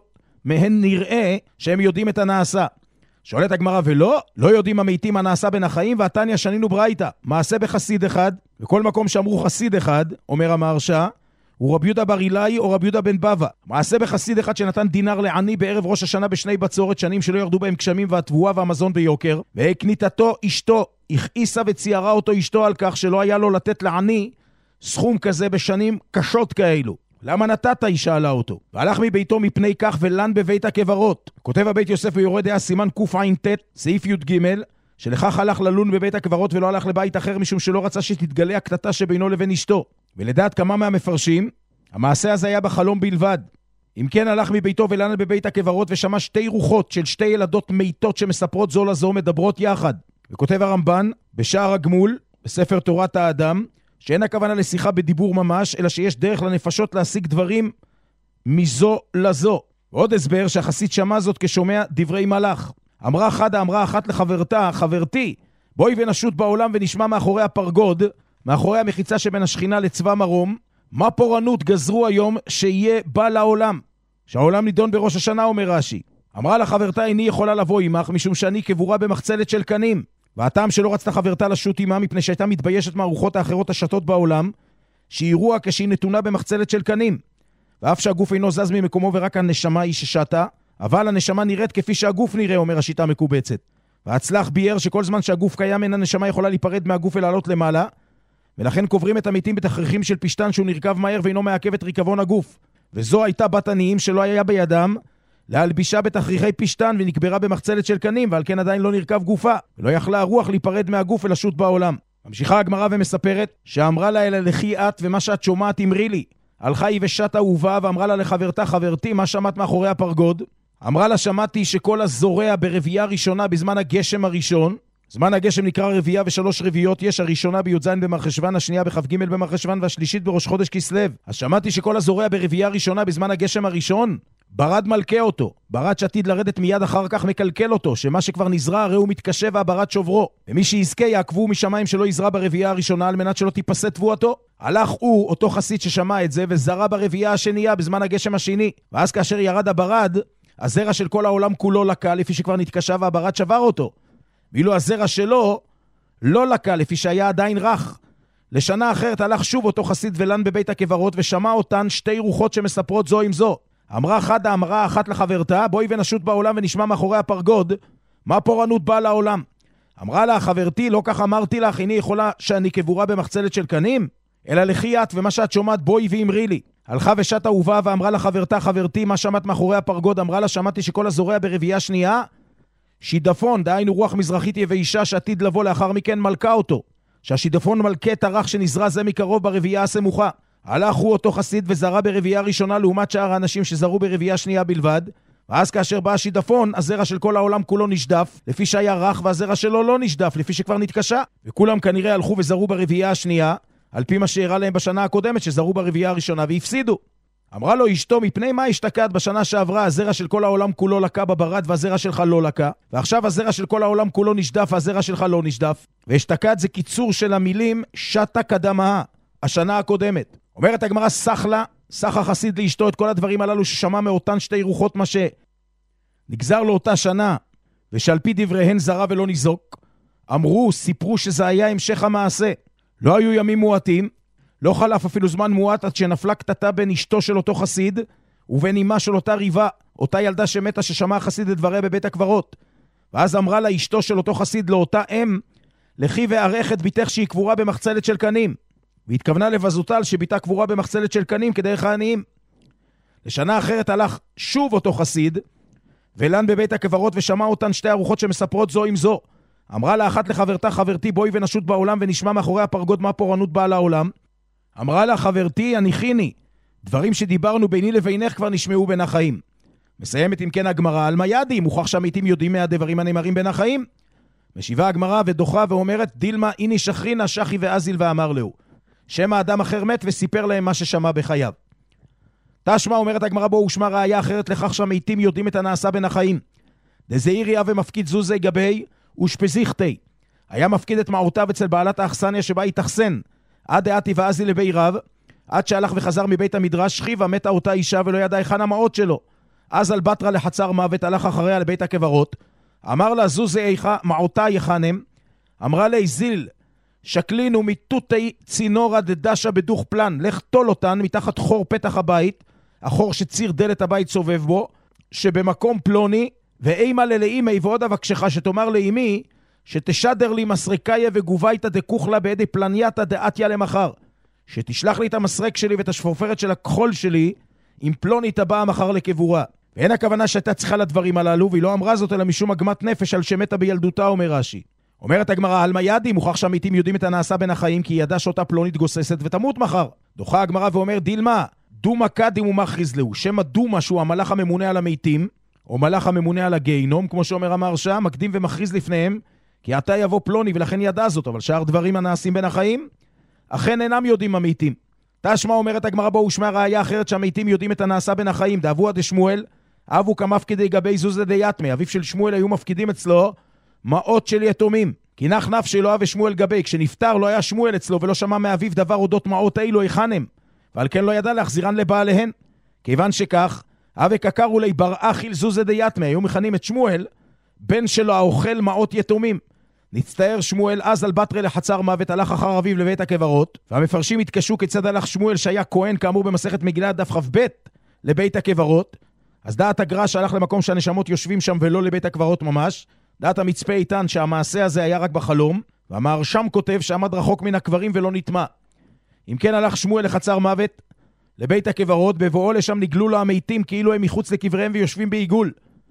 מהן נראה שהם יודעים את הנעשה. שואלת הגמרא, ולא? לא יודעים המתים הנעשה בין החיים, והתניא שנינו ברייתא. מעשה בחסיד אחד, וכל מקום שאמרו חסיד אחד, אומר המהרש"א, הוא רבי יהודה בר אילאי או רבי יהודה בן בבא. מעשה בחסיד אחד שנתן דינר לעני בערב ראש השנה בשני בצורת, שנים שלא ירדו בהם גשמים והתבואה והמזון ביוקר, והקניתתו אשתו, הכעיסה וציירה אותו אשתו על כך שלא היה לו לתת לעני סכום כזה בשנים קשות כאלו. למה נתת? היא שאלה אותו. והלך מביתו מפני כך ולן בבית הקברות. כותב הבית יוסף ויורה דעה סימן קע"ט, סעיף י"ג, שלכך הלך ללון בבית הקברות ולא הלך לבית אחר משום שלא רצה שתתגלה הקטטה שבינו לבין אשתו. ולדעת כמה מהמפרשים, המעשה הזה היה בחלום בלבד. אם כן הלך מביתו ולן בבית הקברות ושמע שתי רוחות של שתי ילדות מיתות שמספרות זו לזו מדברות יחד. וכותב הרמב"ן בשער הגמול, בספר תורת האדם, שאין הכוונה לשיחה בדיבור ממש, אלא שיש דרך לנפשות להשיג דברים מזו לזו. ועוד הסבר שהחסיד שמע זאת כשומע דברי מלאך. אמרה אחת לחברתה, חברתי, בואי ונשוט בעולם ונשמע מאחורי הפרגוד, מאחורי המחיצה שבין השכינה לצבא מרום, מה פורענות גזרו היום שיהיה בא לעולם? שהעולם נידון בראש השנה, אומר רש"י. אמרה לחברתה, איני יכולה לבוא עמך, משום שאני קבורה במחצלת של קנים. והטעם שלא רצתה חברתה לשוט עמה, מפני שהייתה מתביישת מהרוחות האחרות השתות בעולם, שיראוה כשהיא נתונה במחצלת של קנים. ואף שהגוף אינו זז ממקומו ורק הנשמה היא ששתה, אבל הנשמה נראית כפי שהגוף נראה, אומר השיטה המקובצת. והצלח ביאר שכל זמן שהגוף קיים, אין הנשמה יכולה להיפרד מהגוף ולעלות למעלה, ולכן קוברים את המתים בתכריכים של פשטן שהוא נרכב מהר ואינו מעכב את ריקבון הגוף. וזו הייתה בת עניים שלא היה בידם להלבישה בתכריכי פשטן ונקברה במחצלת של קנים, ועל כן עדיין לא נרכב גופה, ולא יכלה הרוח להיפרד מהגוף ולשוט בעולם. ממשיכה הגמרא ומספרת שאמרה לה אלה לכי את ומה שאת שומעת אמרי לי. הלכה היא ושתה ובאה ואמרה לה לחברתה, חברתי, מה שמעת מאחורי הפרגוד? אמרה לה, שמעתי שכל הזורע ברבייה ראשונה בזמן הגשם הראשון, זמן הגשם נקרא רבייה ושלוש רביות, יש הראשונה בי"ז במרחשוון, השנייה בכ"ג במרחשוון והשלישית בראש חודש כסלו. אז שמעתי שכל הזורע ברבייה ראשונה בזמן הגשם הראשון, ברד מלכה אותו, ברד שעתיד לרדת מיד אחר כך מקלקל אותו, שמה שכבר נזרע הרי הוא מתקשה והברד שוברו, ומי שיזכה יעקבו משמיים שלא יזרע ברבייה הראשונה על מנת שלא תיפסה תבואתו. הלך הוא, אותו חסיד ששמע את זה, וזרע ברבייה השנייה בזמן הגשם השני, ואז כאשר ירד הברד, הזרע של כל העולם כולו לקה לפי שכבר נתקשה והברד שבר אותו, ואילו הזרע שלו לא לקה לפי שהיה עדיין רך. לשנה אחרת הלך שוב אותו חסיד ולן בבית הקברות ושמע אותן שתי רוחות שמספרות זו עם זו. אמרה אחת לחברתה, בואי ונשוט בעולם ונשמע מאחורי הפרגוד מה פורענות באה לעולם. אמרה לה, חברתי, לא כך אמרתי לך, איני יכולה שאני קבורה במחצלת של קנים? אלא לכי את ומה שאת שומעת בואי ואמרי לי. הלכה ושתה ובאה ואמרה לחברתה, חברתי, מה שמעת מאחורי הפרגוד? אמרה לה, שמעתי שכל הזורע ברבייה שנייה שידפון, דהיינו רוח מזרחית יבשה שעתיד לבוא לאחר מכן מלכה אותו, שהשידפון מלכה את הרך שנזרע זה מקרוב ברבייה הסמוכה. הלך הוא אותו חסיד וזרע ברבייה ראשונה לעומת שאר האנשים שזרו ברבייה שנייה בלבד, ואז כאשר בא השידפון, הזרע של כל העולם כולו נשדף, לפי שהיה רך, והזרע שלו לא נשדף, לפי שכבר נתקשה. וכולם כנראה הלכו וזרו ברבייה השנייה, על פי מה שהראה להם בשנה הקודמת שזרו ברבייה הראשונה והפסידו. אמרה לו אשתו, מפני מה השתקעת בשנה שעברה? הזרע של כל העולם כולו לקה בברד והזרע שלך לא לקה, ועכשיו הזרע של כל העולם כולו נשדף והזרע שלך לא נשדף. והשתקעת זה קיצור של המילים שתה קדמה, השנה הקודמת. אומרת הגמרא, סך החסיד לאשתו את כל הדברים הללו ששמע מאותן שתי רוחות מה שנגזר לאותה שנה, ושעל פי דבריהן זרה ולא ניזוק. סיפרו שזה היה המשך המעשה. לא היו ימים מועטים, לא חלף אפילו זמן מועט עד שנפלה קטטה בין אשתו של אותו חסיד ובין אמה של אותה ריבה, אותה ילדה שמתה ששמע החסיד את דבריה בבית הקברות. ואז אמרה לה אשתו של אותו חסיד לאותה אם, לכי וערך את ביתך שהיא קבורה במחצלת של קנים. והתכוונה לבזותה שביתה קבורה במחצלת של קנים כדרך העניים. לשנה אחרת הלך שוב אותו חסיד ולן בבית הקברות ושמע אותן שתי ארוחות שמספרות זו עם זו. אמרה לה אחת לחברתה, חברתי, בואי ונשוט בעולם ונשמע מאחורי הפרגוד מה פורענות באה לעולם. אמרה לה, חברתי, הניחיני, דברים שדיברנו ביני לבינך כבר נשמעו בין החיים. מסיימת אם כן הגמרא, על מה ידי, מוכח שהמתים יודעים מהדברים הנאמרים בין החיים. משיבה הגמרא ודוחה ואומרת, דילמה איני שכרינה שחי ואזיל ואמר לו. שם האדם אחר מת וסיפר להם מה ששמע בחייו. תשמע, אומרת הגמרא, בו ושמע ראיה אחרת לכך שהמתים יודעים את הנעשה בין החיים. דזעיריה ומפקיד זוזי גבי ושפזיכתי. היה מפקיד את מעותיו אצל בעלת האכסניה שבה התאכסן, עד דעתי ואזי לבי רב, עד שהלך וחזר מבית המדרש, שכיבה מתה אותה אישה ולא ידע היכן המעות שלו. אז על בתרה לחצר מוות, הלך אחריה לבית הקברות, אמר לה, זוזי איכה, מעותה יחנם, אמרה לי, זיל, שקלינו מתותי צינורה דדשה בדוך פלן, לך תול אותן מתחת חור פתח הבית, החור שציר דלת הבית סובב בו, שבמקום פלוני, ואימה ללאימי ועוד אבקשך שתאמר לאימי, שתשדר לי מסרקיה וגובייתא דקוכלה בידי פלנייתא דעתיה למחר, שתשלח לי את המסרק שלי ואת השפורפרת של הכחול שלי, עם פלונית הבאה מחר לקבורה. ואין הכוונה שהייתה צריכה לדברים הללו, והיא לא אמרה זאת אלא משום עגמת נפש על שמתה בילדותה, אומר רש"י. אומרת הגמרא, על מה ידי? מוכח שהמתים יודעים את הנעשה בין החיים, כי היא ידעה שאותה פלונית גוססת ותמות מחר. דוחה הגמרא ואומר, דילמה, דומה קדים ומכריז לו, שמה דומה שהוא המלאך הממונה על המתים, או מלאך הממונה על הגיהינום, כמו שאומר המרשה, מקדים ומכריז לפניהם, כי עתה יבוא פלוני ולכן ידע זאת, אבל שאר דברים הנעשים בין החיים, אכן אינם יודעים המתים. תשמע אומרת הגמרא בו ושמע ראיה אחרת שהמתים יודעים את הנעשה בין החיים, דאבוה דשמואל, אבו כמפקידי גבי זוזה דיתמי, אביו של שמואל היו מפקידים אצלו מעות של יתומים, כי נח נפשי לא אבי שמואל גבי, כשנפטר לא היה שמואל אצלו ולא שמע מאביו דבר אודות מעות אילו יחנם, ועל כן לא ידע להחזירן לבעליהן. כיוון שכך, אבי קקרו לי בר אחיל זוזה דיתמי, היו מכנים את שמואל, בן שלו האוכל מעות יתומים. נצטער שמואל אז על בתרה לחצר מוות, הלך אחר אביו לבית הקברות, והמפרשים התקשו כיצד הלך שמואל שהיה כהן כאמור במסכת מגילה דף כ"ב לבית הקברות. אז דעת הגר"א שהלך למקום שהנשמות יושבים שם ולא לבית הקברות ממש, דעת המצפה איתן שהמעשה הזה היה רק בחלום, והמהרש"ם כותב שעמד רחוק מן הקברים ולא נטמע. אם כן הלך שמואל לחצר מוות לבית הקברות, בבואו לשם נגלו לו המתים כאילו הם מחוץ לקבריהם ויושבים בעיגול.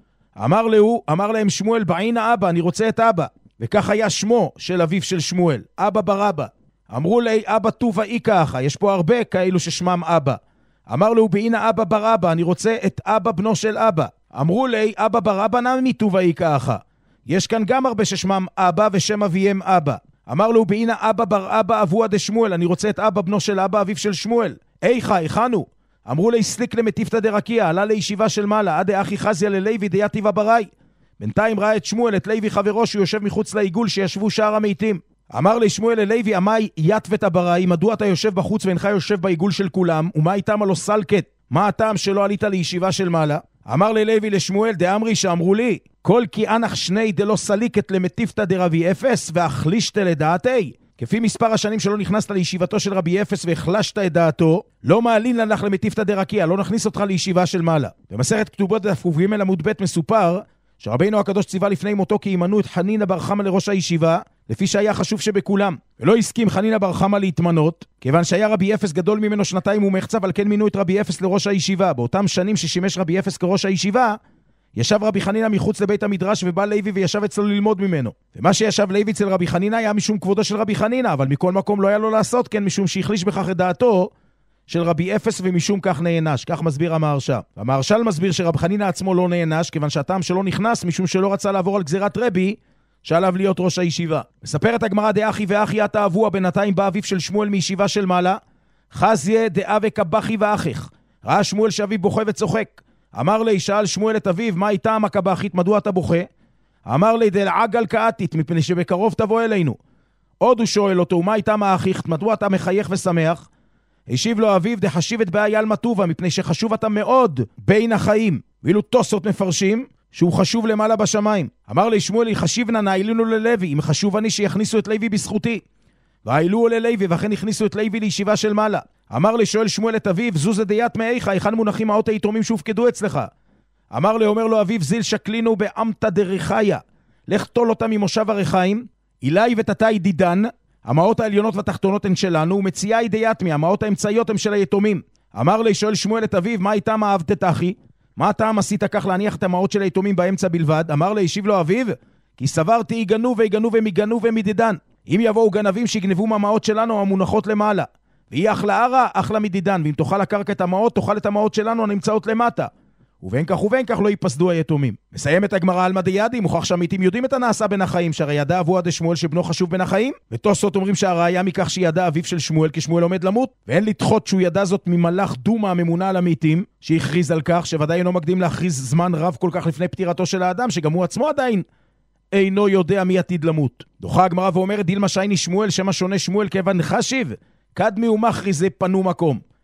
אמר להם שמואל, בעינה אבא, אני רוצה את אבא. וכך היה שמו של אביו של שמואל, אבא ברבא. אמרו לי, אבא טובה אי ככה, יש פה הרבה כאלו ששמם אבא. אמר לו, בעינה אבא ברבא, אני רוצה את אבא בנו של אבא. אמרו לי, אבא ברבא נמי טובה אי ככה. יש כאן גם הרבה ששמם אבא ושם אביהם אבא. אמר לו, בעינה אבא ברבא אבוה דשמואל, אני רוצה את אבא בנו של אבא אביו של שמואל. איכה, היכנו? אמרו לי, סליק למטיפתא דרקיע, עלה לישיבה של מעלה, עד אחי חזיה ללוי דיאטיבה בראי. בינתיים ראה את שמואל, את לוי חברו, שהוא יושב מחוץ לעיגול שישבו שאר המתים. אמר לי שמואל ללוי, אמי יתוות בראי, מדוע אתה יושב בחוץ ואינך יושב בעיגול של כולם, ומה איתם הלא סלקת? מה הטעם שלא עלית לישיבה של מעלה? אמר לי לוי לשמואל, דאמרי שאמרו לי, כל כי אנח שני דלא סליקת למטיפתא דרבי אפס, והחלישת לדעתי. כפי מספר השנים שלא נכנסת לישיבתו של רבי אפס והחלשת את דעתו, לא מעלין לך למטיפתא דרקיע, לא נכניס אותך לישיבה של מעלה. במסכת כתובות דף ק"ג עמוד ב' מסופר שרבינו הקדוש ציווה לפני מותו כי ימנו את חנינא בר חמא לראש הישיבה, לפי שהיה חשוב שבכולם. ולא הסכים חנינא בר חמא להתמנות, כיוון שהיה רבי אפס גדול ממנו 2 ומחצה, אבל כן מינו את רבי אפס לראש הישיבה. באותם שנים ששימש רבי אפס כראש הישיבה, ישב רבי חנינא מחוץ לבית המדרש ובא לוי וישב אצלו ללמוד ממנו. ומה שישב לוי אצל רבי חנינא היה משום כבודו של רבי חנינא, אבל מכל מקום לא היה לו לעשות כן, משום שהחליש בכך את דעתו של רבי אפס ומשום כך נענש. כך מסביר המהרש"ל. המהרש"ל מסביר שרבי חנינא עצמו לא נענש, כיוון שהטעם שלו נכנס משום שלא רצה לעבור על גזירת רבי שעליו להיות ראש הישיבה. מספרת הגמרא דאחי ואחי עתה אבוה, בינתיים בא אביו של שמואל מישיבה של מעלה, חזיה דאבה קבחי ואחך. ראה שמואל שאביו בוכה וצוחק. אמר לי, שאל שמואל את אביו, מה איתה המקבחית, מדוע אתה בוכה? אמר לי, דלעגל קאתית, מפני שבקרוב תבוא אלינו. עוד הוא שואל אותו, מה איתה מאחיך, מדוע אתה מחייך ושמח? השיב לו אביו, דחשיבת בעיה על מטובה, מפני שחשוב אתה מאוד בין החיים. ואילו תוספות מפרשים שהוא חשוב למעלה בשמיים. אמר לי שמואל, חשיבנה נעילינו ללוי, אם חשוב אני שיכניסו את לוי בזכותי. והעלו ללוי, ואכן הכניסו את לוי לישיבה של מעלה. אמר לי שואל שמואל את אביו, זוזה דיית מאיך, היכן מונחים מעות היתומים שהופקדו אצלך? אמר לי, אומר לו אביו, זיל שקלינו באמתא דרחיה, לך תול אותם ממושב הרחיים, אילי ותתי דידן, המעות העליונות והתחתונות הן שלנו, ומציאי דיית מי, המעות האמצעיות הן של היתומים. אמר לי שואל שמואל את אביו, מה איתם אהבת אחי? מה הטעם עשית כך להניח את המעות של היתומים באמצע בלבד? אמר לי, השיב לו אביו, כי סברתי יגנו ויגנו ומיגנו ומידידן. אם יבואו גנבים שיגנבו מהמעות שלנו המונחות למעלה, והיא אחלה ערה, אחלה מדידן, ואם תאכל הקרקע את המעות, תאכל את המעות שלנו הנמצאות למטה. ובין כך לא ייפסדו היתומים. מסיים את הגמרא על מדיידי, מוכח שהמתים יודעים את הנעשה בין החיים, שהרי ידע אבוה דשמואל שבנו חשוב בין החיים, ותוספות אומרים שהראיה מכך שידע אביו של שמואל כשמואל עומד למות, ואין לדחות שהוא ידע זאת ממלאך דומה הממונה על המתים, שהכריז על כך, שוודאי אינו מקדים להכריז זמן רב כל כך לפני פטירתו של האדם, שגם הוא עצמו עדיין אינו יודע מי עתיד למות. דוחה הגמרא ואומרת, דילמה שייני שמואל, שמה שונה שמואל כיוון חשיב, קדמי ומכריז פנו מקום.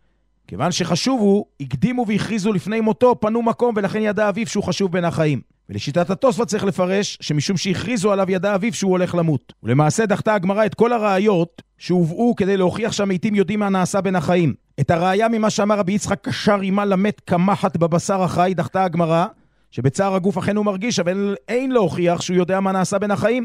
כיוון שחשוב הוא, הקדימו והכריזו לפני מותו, פנו מקום, ולכן ידע אביו שהוא חשוב בין החיים. ולשיטת התוספות צריך לפרש שמשום שהכריזו עליו ידע אביו שהוא הולך למות. ולמעשה דחתה הגמרא את כל הראיות שהובאו כדי להוכיח שהמתים יודעים מה נעשה בין החיים. את הראיה ממה שאמר רבי יצחק קשר עמה למת כמחת בבשר החי, דחתה הגמרא שבצער הגוף אכן הוא מרגיש, אבל אין להוכיח שהוא יודע מה נעשה בין החיים.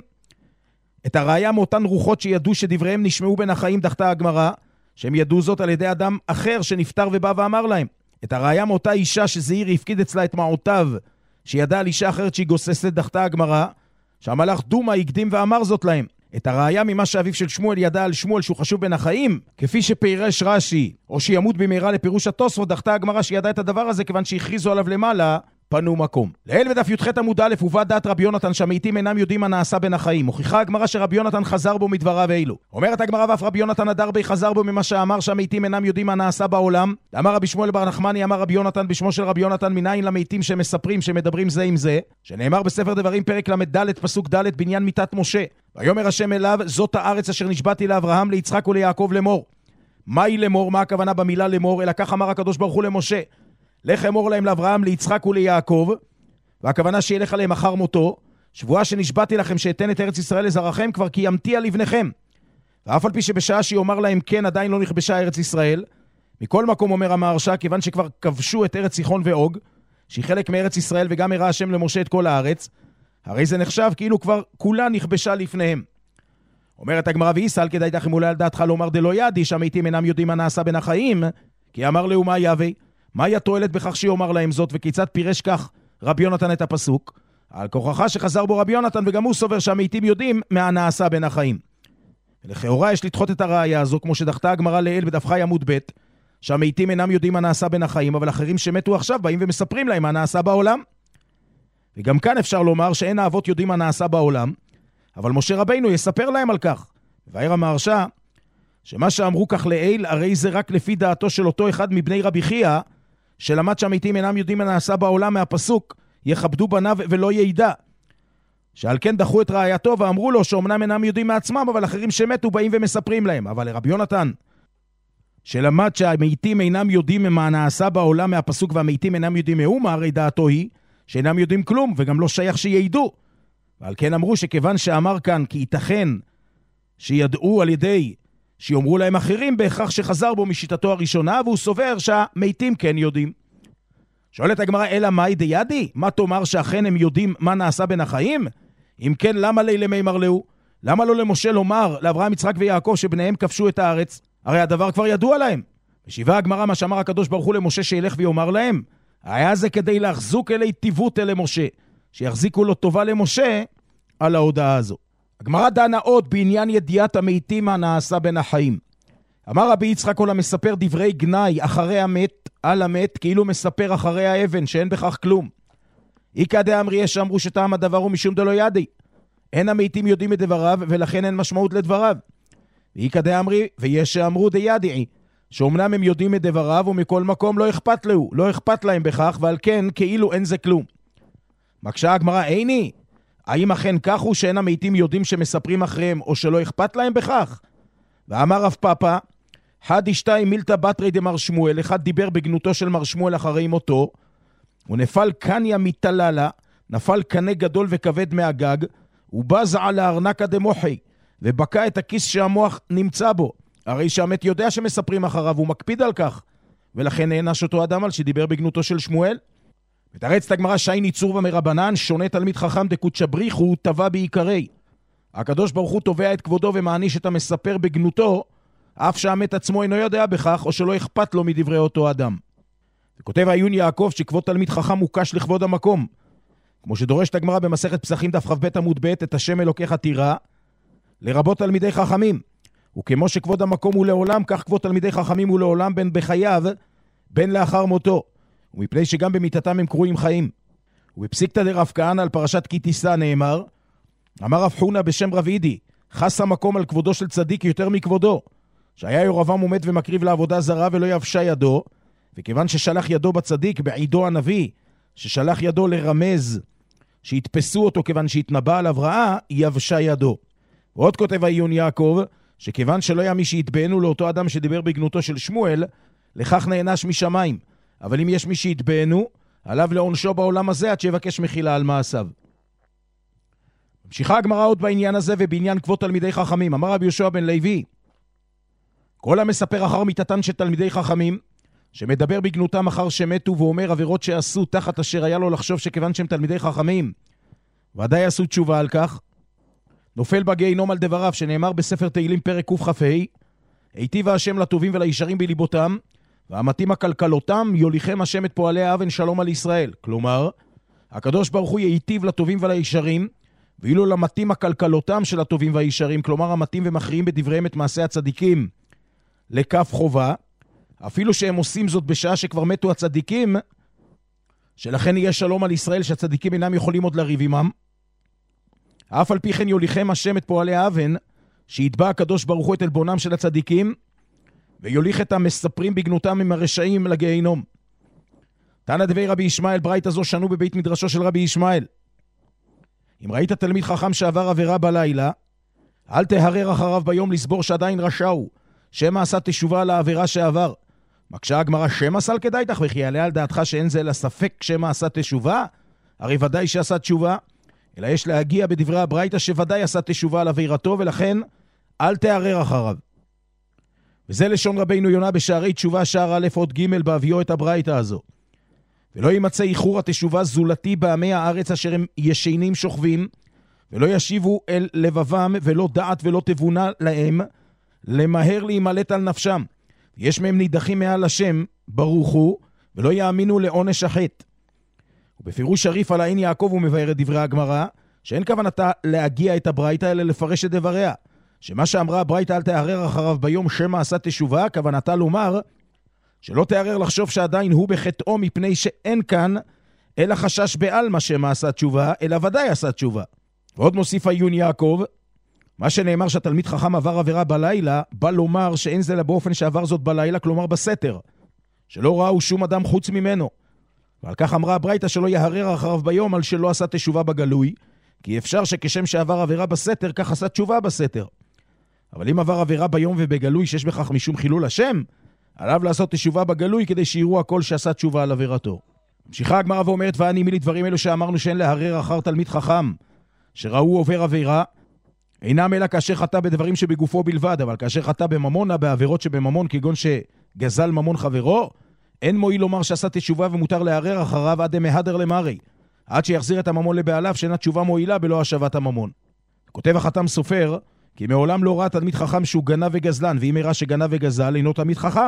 את הראיה מאותן רוחות שידעו שדבריהם נשמעו בין החיים, דחתה הגמרא שהם ידעו זאת על ידי אדם אחר שנפטר ובא ואמר להם. את הראיה מאותה אישה שזעיר הפקיד אצלה את מעותיו, שידע על אישה אחרת שהיא גוססת, דחתה הגמרא שהמלאך דומה הקדים ואמר זאת להם. את הראיה ממה שאביו של שמואל ידע על שמואל שהוא חשוב בין החיים, כפי שפירש רש"י, או שימות במהרה לפירוש התוספות, דחתה הגמרא שידע את הדבר הזה כיוון שהכריזו עליו למעלה, פנו מקום. לעיל בדף י"ח עמוד א' הובא דעת רבי יונתן שהמתים אינם יודעים מה נעשה בין החיים. מוכיחה הגמרא שרבי יונתן חזר בו מדבריו אלו. אומרת הגמרא ואף רבי יונתן הדרבי חזר בו ממה שאמר שהמתים אינם יודעים מה נעשה בעולם. אמר רבי שמואל בר נחמני, אמר רבי יונתן בשמו של רבי יונתן, מניין למתים שמספרים שמדברים זה עם זה, שנאמר בספר דברים פרק ל"ד פסוק ד' בעניין מיתת משה. ויאמר השם אליו, זאת הארץ אשר נשבעתי לאברהם ליצחק וליעקב לאמור. מהי לאמור? מה הכוונה במילה לאמור? אלא כך אמר הקדוש ברוך הוא למשה, לך אמור להם לאברהם, ליצחק וליעקב, והכוונה שילך עליהם אחר מותו, שבועה שנשבעתי לכם שאתן את ארץ ישראל לזרעכם, כבר קיימתי על לבניכם. ואף על פי שבשעה שיאמר להם כן, עדיין לא נכבשה ארץ ישראל. מכל מקום אומר המהרש"א, כיוון שכבר כבשו את ארץ סיחון ואוג, שהיא חלק מארץ ישראל, וגם הראה השם למשה את כל הארץ, הרי זה נחשב כאילו כבר כולה נכבשה לפניהם. אומרת הגמרא ויסל, כדאי תכם אולי על דעתך לומר דלא ידי, שהמתים אינם יודעים מה נעשה בין החיים, כי אמר לו מה יהווה. מהי התועלת בכך שיאמר להם זאת, וכיצד פירש כך רבי יונתן את הפסוק? על כוחך שחזר בו רבי יונתן, וגם הוא סובר שהמתים יודעים מה נעשה בין החיים. ולכאורה יש לדחות את הראיה הזו, כמו שדחתה הגמרא לעיל בדף חי עמוד ב', שהמתים אינם יודעים מה נעשה בין החיים, אבל אחרים שמתו עכשיו באים ומספרים להם מה נעשה בעולם. וגם כאן אפשר לומר שאין האבות יודעים מה נעשה בעולם, אבל משה רבינו יספר להם על כך. והעיר המהרש"א, שמה שאמרו כך לעיל, הרי זה רק לפי דעתו של אותו אחד מבני רבי חייא, שלמד שהמתים אינם יודעים מה נעשה בעולם מהפסוק, יכבדו בניו ולא ידע. שעל כן דחו את ראייתו ואמרו לו שאומנם אינם יודעים מעצמם, אבל אחרים שמתו באים ומספרים להם. אבל לרבי יונתן, שלמד שהמתים אינם יודעים מה נעשה בעולם מהפסוק, והמתים אינם יודעים מאומה, הרי דעתו היא שאינם יודעים כלום, וגם לא שייך שידעו. ועל כן אמרו שכיוון שאמר כאן כי ייתכן שידעו על ידי שיאמרו להם אחרים, בהכרח שחזר בו משיטתו הראשונה, והוא סובר שהמתים כן יודעים. שואלת הגמרא, אלא מאי דידי? מה תאמר שאכן הם יודעים מה נעשה בין החיים? אם כן, למה לילה מימר לו? למה לא למשה לומר לאברהם, יצחק ויעקב שבניהם כבשו את הארץ? הרי הדבר כבר ידוע להם. ושיבה הגמרא מה שאמר הקדוש ברוך הוא למשה שילך ויאמר להם, היה זה כדי להחזוק אלי טיבות אלי משה, שיחזיקו לו טובה למשה על ההודעה הזו. הגמרא דנה עוד בעניין ידיעת המתים הנעשה בין החיים. אמר רבי יצחק כל המספר דברי גנאי אחרי המת על המת, כאילו מספר אחרי האבן שאין בכך כלום. איקא דאמרי יש שאמרו שטעם הדבר הוא משום דלא ידי, אין המתים יודעים את דבריו ולכן אין משמעות לדבריו. ואיקא דאמרי ויש שאמרו דידי, שאומנם הם יודעים את דבריו ומכל מקום לא אכפת להם בכך, ועל כן כאילו אין זה כלום. מקשה הגמרא, איני, האם אכן כך הוא שאין המתים יודעים שמספרים אחריהם או שלא אכפת להם בכך? ואמר רב פאפא, חד אשתיים מילתא בתרי דמר שמואל, אחד דיבר בגנותו של מר שמואל אחרי מותו, ונפל קניה מתללה, נפל קנה גדול וכבד מהגג, ובז על הארנקה דמוחי, ובקע את הכיס שהמוח נמצא בו. הרי שהמת יודע שמספרים אחריו, הוא מקפיד על כך, ולכן נענש אותו אדם על שדיבר בגנותו של שמואל. ותרץ את הגמרא שי ניצור ומרבנן, שונה תלמיד חכם דקודשא בריך, הוא טבע בעיקרי. הקדוש ברוך הוא תובע את כבודו ומעניש את המספר בגנותו, אף שהמת עצמו אינו יודע בכך, או שלא אכפת לו מדברי אותו אדם. וכותב העיון יעקב שכבוד תלמיד חכם מוקש לכבוד המקום. כמו שדורשת הגמרא במסכת פסחים דף כ"ב עמוד ב', את השם אלוקיך תירא, לרבות תלמידי חכמים. וכמו שכבוד המקום הוא לעולם, כך כבוד תלמידי חכמים הוא לעולם, בין בחייו, בין לאחר מותו. ומפני שגם במיתתם הם קרויים חיים. ובפסיקתא דרב כהנא על פרשת כי תישא נאמר, אמר רב חונא בשם רב אידי, חס המקום על כבודו של צדיק יותר מכבודו, שהיה ירבעם עומד ומקריב לעבודה זרה ולא יבשה ידו, וכיוון ששלח ידו בצדיק בעידו הנביא, ששלח ידו לרמז, שהתפסו אותו כיוון שהתנבא עליו רעה, יבשה ידו. ועוד כותב העיון יעקב, שכיוון שלא היה מי שהתבאנו לאותו אדם שדיבר בגנותו של שמואל, לכך נענש משמיים. אבל אם יש מי שיתבענו, עליו לעונשו בעולם הזה עד שיבקש מחילה על מעשיו. ממשיכה הגמרא עוד בעניין הזה ובעניין כבוד תלמידי חכמים. אמר רבי יהושע בן לוי, כל המספר אחר מיתתן של תלמידי חכמים, שמדבר בגנותם אחר שמתו ואומר עבירות שעשו תחת אשר היה לו לחשוב שכיוון שהם תלמידי חכמים, ודאי עשו תשובה על כך, נופל בגיהינום על דבריו, שנאמר בספר תהילים פרק קכ"ה, היטיב השם לטובים ולישרים בליבותם, והמתים הכלכלותם יוליכם השם את פועלי האבן שלום על ישראל. כלומר, הקדוש ברוך הוא ייטיב לטובים ולישרים, ואילו למתים הכלכלותם של הטובים והישרים, כלומר המתים ומכריעים בדבריהם את מעשה הצדיקים לכף חובה, אפילו שהם עושים זאת בשעה שכבר מתו הצדיקים, שלכן יהיה שלום על ישראל שהצדיקים אינם יכולים עוד לריב עמם. אף על פי כן יוליכם השם את פועלי האבן, שיתבע הקדוש ברוך הוא את עלבונם של הצדיקים, ויוליך את המספרים בגנותם עם הרשעים לגיהינום. תנא דבי רבי ישמעאל, ברייתא זו שנו בבית מדרשו של רבי ישמעאל. אם ראית תלמיד חכם שעבר עבירה בלילה, אל תהרר אחריו ביום לסבור שעדיין רשע הוא, שמא עשה תשובה על העבירה שעבר. מקשה הגמרא, שמא סל כדאיתך, וכי יעלה על דעתך שאין זה אלא ספק שמא עשה תשובה? הרי ודאי שעשה תשובה, אלא יש להגיע בדברי הברייתא שוודאי עשה תשובה על עבירתו, ולכן אל תהרר אחריו. וזה לשון רבינו יונה בשערי תשובה שער א' עוד ג' בהביאו את הברייתא הזו. ולא יימצא איחור התשובה זולתי בעמי הארץ אשר הם ישנים שוכבים, ולא ישיבו אל לבבם ולא דעת ולא תבונה להם, למהר להימלט על נפשם. יש מהם נידחים מעל השם, ברוך הוא, ולא יאמינו לעונש החטא. ובפירוש שריף על העין יעקב הוא מבאר את דברי הגמרא, שאין כוונתה להגיע את הברייתא אלא לפרש את דבריה. שמה שאמרה הברייתא אל תהרר אחריו ביום שמא עשה תשובה, כוונתה לומר שלא תהרר לחשוב שעדיין הוא בחטאו, מפני שאין כאן אלא חשש בעלמא שמא עשה תשובה, אלא ודאי עשה תשובה. ועוד מוסיף העיון יעקב, מה שנאמר שהתלמיד חכם עבר עבירה בלילה, בא לומר שאין זה באופן שעבר זאת בלילה, כלומר בסתר, שלא ראו שום אדם חוץ ממנו. ועל כך אמרה הברייתא שלא יהרר אחריו ביום על שלא עשה תשובה בגלוי, כי אפשר שכשם שעבר עבירה בסתר, כך עשה תשובה בסתר. אבל אם עבר עבירה ביום ובגלוי שיש בכך משום חילול השם, עליו לעשות תשובה בגלוי כדי שיראו הכל שעשה תשובה על עבירתו. ממשיכה הגמרא ואומרת, ואני מי לדברים אלו שאמרנו שאין להרר אחר תלמיד חכם שראו עובר עבירה, אינם אלא כאשר חטא בדברים שבגופו בלבד, אבל כאשר חטא בממונה, בעבירות שבממון, כגון שגזל ממון חברו, אין מועיל לומר שעשה תשובה ומותר להרר אחריו עד דמהדר למרי, עד שיחזיר את הממון לבעליו, שאין התשובה מועילה בלא השבת הממון. כותב החתם סופר, כי מעולם לא ראה תלמיד חכם שהוא גנב וגזלן, ואם הראה שגנב וגזל אינו תלמיד חכם.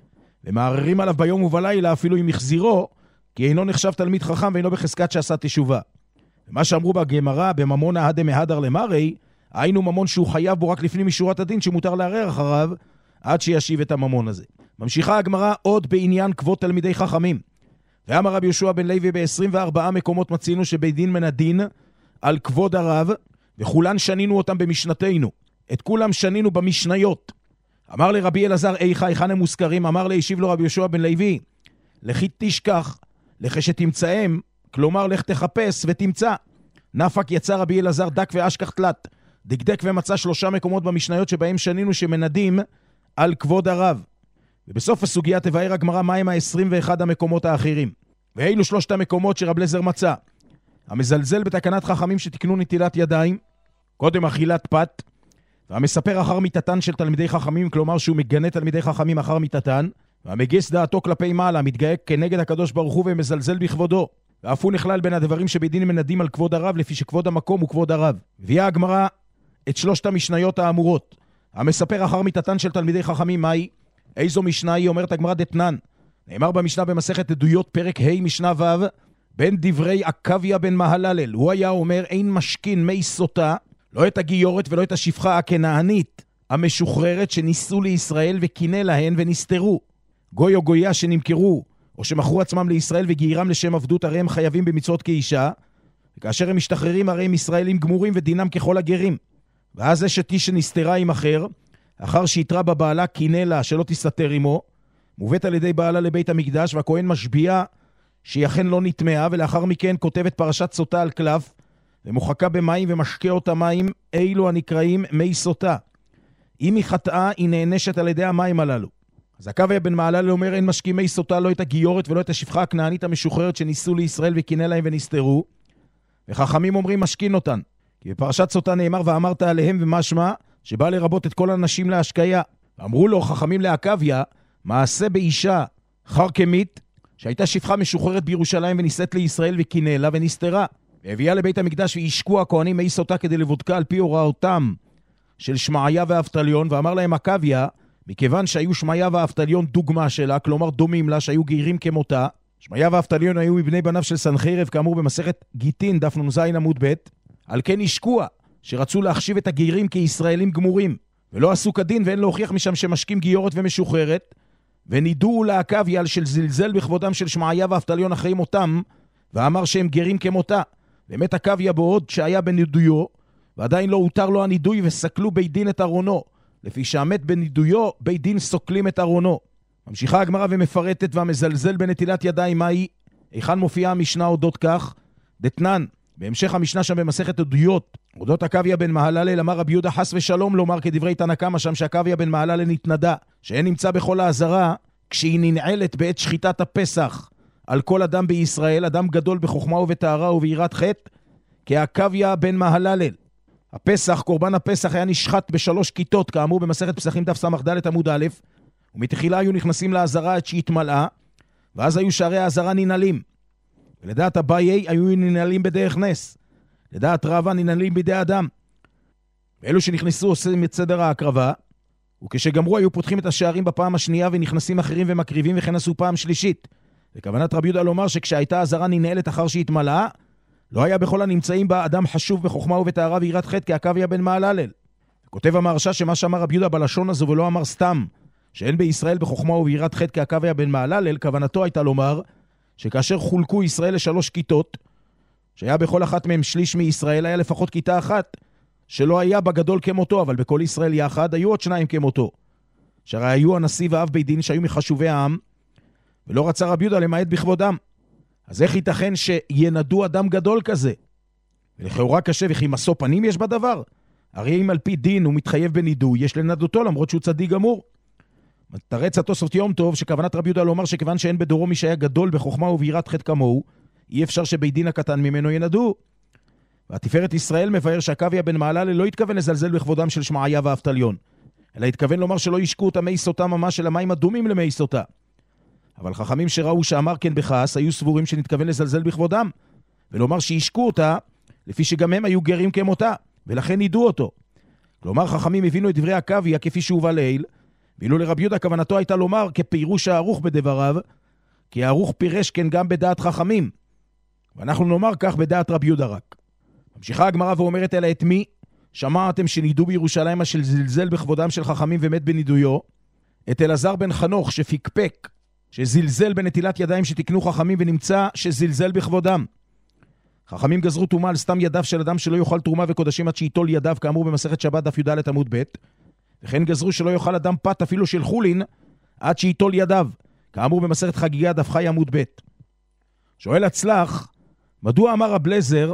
ומעררים עליו ביום ובלילה אפילו אם יחזירו, כי אינו נחשב תלמיד חכם ואינו בחזקת שעשה תשובה. ומה שאמרו בגמרא, בממונה עד דמהדר למרי, היינו ממון שהוא חייב בו רק לפנים משורת הדין, שמותר לערער אחריו עד שישיב את הממון הזה. ממשיכה הגמרא עוד בעניין כבוד תלמידי חכמים. ואמר רבי יהושע בן לוי, ב-24 מקומות מצינו שבית דין מנדין על כבוד הרב, וכולן שנינו אותם במשנתנו. את כולם שנינו במשניות. אמר לרבי אלעזר, איכה, היכן הם מוזכרים? אמר להשיב לו רבי יהושע בן לוי, לכי תשכח, לכשתמצאם, כלומר לך תחפש ותמצא. נפק יצא רבי אלעזר דק ואשכח תלת. דקדק ומצא 3 מקומות במשניות שבהם שנינו שמנדים על כבוד הרב. ובסוף הסוגיה תבאר הגמרא מהם 21 המקומות האחרים. ואילו 3 המקומות שרב לזר מצא. המזלזל בתקנת חכמים שתקנו נטילת ידיים, קודם אכילת פת, והמספר אחר מיתתן של תלמידי חכמים, כלומר שהוא מגנה תלמידי חכמים אחר מיתתן, והמגס דעתו כלפי מעלה, מתגאה כנגד הקדוש ברוך הוא ומזלזל בכבודו. ואף הוא נכלל בין הדברים שבדין מנדים על כבוד הרב, לפי שכבוד המקום הוא כבוד הרב. הביאה הגמרא את 3 המשניות האמורות. המספר אחר מיתתן של תלמידי חכמים, מהי? איזו משנה היא? אומרת הגמרא דתנן. נאמר במשנה במסכת עדויות פרק ה' משנה ו', בין דברי עקביה בן מהללל, הוא היה אומר, אין משכין מי סוטה, לא את הגיורת ולא את השפחה הכנענית המשוחררת שניסו לישראל וקינה להן ונסתרו. גוי או גויה שנמכרו או שמכרו עצמם לישראל וגיירם לשם עבדות, הרי הם חייבים במצוות כאישה, וכאשר הם משתחררים הרי הם ישראלים גמורים ודינם ככל הגרים. ואז אשתי שנסתרה עם אחר, אחר שיתרה בבעלה קינה לה שלא תסתתר עמו, מובאת על ידי בעלה לבית המקדש, והכהן משביע שיחן לא נטמעה, ולאחר מכן כותבת פרשת סוטה על קלף, ומוחקה במים ומשקה אותה מים, אילו הנקראים מי סוטה. אם היא חטאה, היא נענשת על ידי המים הללו. אז עקביה בן מהללל אומר, אין משכימי סוטה לא את הגיורת ולא את השפחה הכנענית המשוחררת שניסו לישראל וכינה להם ונסתרו, וחכמים אומרים משכין אותן. כי בפרשת סוטה נאמר, ואמרת עליהם ומשמע שבא לרבות את כל הנשים להשקיה. אמרו לו חכמים לעקביה, מעשה באישה חרקמית, שהייתה שפחה משוחררת בירושלים וניסית לישראל וכינה לה ונסתרה. והביאה לבית המקדש והשקו הכהנים מי סוטה כדי לבודקה על פי הוראותם של שמעיה ואבטליון, ואמר להם עקביה, מכיוון שהיו שמעיה ואבטליון דוגמה שלה, כלומר דומים לה, שהיו גיירים כמותה. שמעיה ואבטליון היו מבני בניו של סנחריב, כאמור במסכת גיטין, דף נ"ז עמוד ב', על כן השקוע, שרצו להחשיב את הגיירים כישראלים גמורים, ולא עשו כדין, ואין להוכיח משם שמשקים גיורת ומשוחררת, ונידו לעקביה על של זלזל בכבודם של שמעיה ואבטליון אחרי מותם, ואמר שהם גיירים כמותה. באמת עקביה בעוד שהיה בנידויו, ועדיין לא הותר לו הנידוי, וסקלו בית דין את ארונו. לפי שהמת בנידויו, בית דין סוקלים את ארונו. ממשיכה הגמרא ומפרטת, והמזלזל בנטילת ידיים מהי, היכן מופיעה המשנה אודות כך? דתנן, בהמשך המשנה שם במסכת עדויות, אודות עקביה בן מהללל, אמר רבי יהודה חס ושלום לומר כדברי תנא קמא שם שעקביה בן מהללל נתנדה, שאין נמצא בכל העזרה, כשהיא ננעלת בעת שחיטת הפסח על כל אדם בישראל, אדם גדול בחוכמה ובטהרה וביראת חטא, כעקביה בן מהללל. הפסח, קורבן הפסח היה נשחט ב3 כיתות, כאמור במסכת פסחים דף ס"ד עמוד א', ומתחילה היו נכנסים לעזרה עד שהתמלאה, ואז היו שערי העזרה ננעלים. ולדעת אביי היו ננעלים בדרך נס. לדעת רבא ננעלים בידי אדם. ואלו שנכנסו עושים את סדר ההקרבה, וכשגמרו היו פותחים את השערים בפעם השנייה ונכנסים אחרים ומקריבים, וכן עשו פעם שלישית. וכוונת רבי יהודה לומר שכשהייתה עזרה ננעלת אחר שהתמלאה, לא היה בכל הנמצאים בה אדם חשוב בחוכמה ובטהרה ויראת חטא כעקביה בן מהללל. כותב המהרש"א שמה שאמר רבי יהודה בלשון הזו ולא אמר סתם, שאין בישראל בחוכמה וביראת חטא כעקביה בן מהללל, כוונתו הייתה לומר שכאשר חולקו ישראל ל3 כיתות, שהיה בכל אחת מהם שליש מישראל, היה לפחות כיתה אחת שלא היה בגדול כמותו, אבל בכל ישראל יחד היו עוד 2 כמותו. שהרי היו הנשיא ואב בית דין שהיו מחשובי העם, ולא רצה רבי יהודה למעט בכבודם. אז איך ייתכן שינדו אדם גדול כזה? ולכאורה קשה, וכי משוא פנים יש בדבר? הרי אם על פי דין הוא מתחייב בנידוי, יש לנדותו למרות שהוא צדיק גמור. מתרץ התוספות יום טוב שכוונת רבי יהודה לומר שכיוון שאין בדורו מי שהיה גדול בחוכמה וביראת חטא כמוהו, אי אפשר שבית דין הקטן ממנו ינדו. והתפארת ישראל מבאר שעקביה בן מהללל לא התכוון לזלזל בכבודם של שמעיה ואבטליון, אלא התכוון לומר שלא ישקו אותה מי סוטה ממש, אלא מים אדומים למי סוטה. אבל חכמים שראו שאמר כן בכעס היו סבורים שנתכוון לזלזל בכבודם, ולומר שישקו אותה לפי שגם הם היו גרים כמותה, ולכן ידעו אותו. כלומר חכמים הבינו את דברי עקביה כפי שהובא לעיל, ואילו לרבי יהודה כוונתו הייתה לומר כפירוש הערוך בדבריו, כי הערוך פירש כן גם בדעת חכמים, ואנחנו נאמר כך בדעת רבי יהודה רק. ממשיכה הגמרא ואומרת אלא את מי שמעתם שנידו בירושלים של זלזל בכבודם של חכמים ומת בנידויו? את אלעזר בן חנוך שפיקפק, שזלזל בנטילת ידיים שתקנו חכמים ונמצא שזלזל בכבודם. חכמים גזרו תרומה על סתם ידיו של אדם שלא יאכל תרומה וקודשים עד שיטול ידיו, כאמור במסכת שבת דף י"ד עמוד ב', וכן גזרו שלא יאכל אדם פת אפילו של חולין עד שיטול ידיו, כאמור במסכת חגיגה דף חי עמוד ב'. שואל הצלח, מדוע אמר הבלזר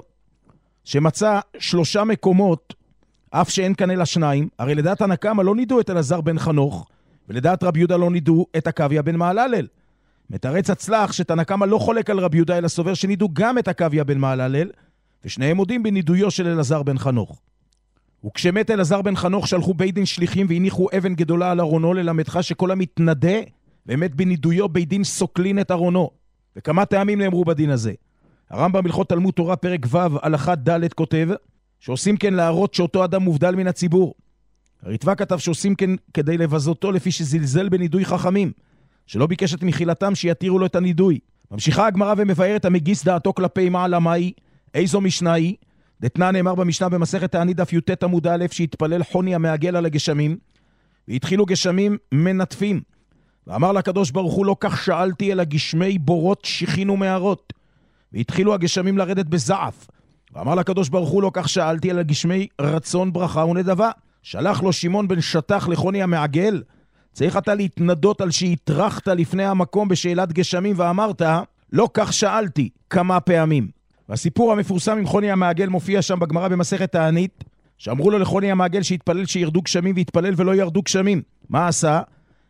שמצא 3 מקומות אף שאין כאן אלא 2? הרי לדעת תנא קמא לא נידו את אלעזר בן חנוך, ולדעת רבי יהודה לא נידו את עקביה בן מהללל. מתרץ הצלח שתנא קמא לא חולק על רבי יהודה אלא סובר שנידו גם את עקביה בן מהללל, ושניהם מודים בנידויו של אלעזר בן חנוך. וכשמת אלעזר בן חנוך שלחו בית דין שליחים והניחו אבן גדולה על ארונו, ללמדך שכל המתנדה ומת בנידויו בית דין סוקלין את ארונו. וכמה טעמים נאמרו בדין הזה. הרמב"ם בהלכות תלמוד תורה פרק ו' הלכה ד' כותב שעושים כן להראות שאותו אדם מובדל מן הציבור. הריטב"א כתב שעושים כן כדי לבזותו לפי שזלזל בנידוי חכמים, שלא ביקש את מחילתם שיתירו לו את הנידוי. ממשיכה הגמרא ומבארת המגיס דעתו כלפי מעלה מהי, איזו משנה היא? דתנא נאמר במשנה במסכת תענית דף י"ט עמוד א' שהתפלל חוני המעגל על הגשמים, והתחילו גשמים מנטפים. ואמר לקדוש ברוך הוא לא כך שאלתי אלא גשמי בורות שיחין ומערות. והתחילו הגשמים לרדת בזעף. ואמר לקדוש ברוך הוא לא כך שאלתי אלא גשמי רצון ברכה ונדבה. שלח לו שמעון בן שטח לחוני המעגל. צריך אתה להתנדות על שהתרחת לפני המקום בשאלת גשמים ואמרת לא כך שאלתי כמה פעמים. והסיפור המפורסם עם חוני המעגל מופיע שם בגמרא במסכת תענית, שאמרו לו לחוני המעגל שהתפלל שירדו גשמים והתפלל ולא ירדו גשמים. מה עשה?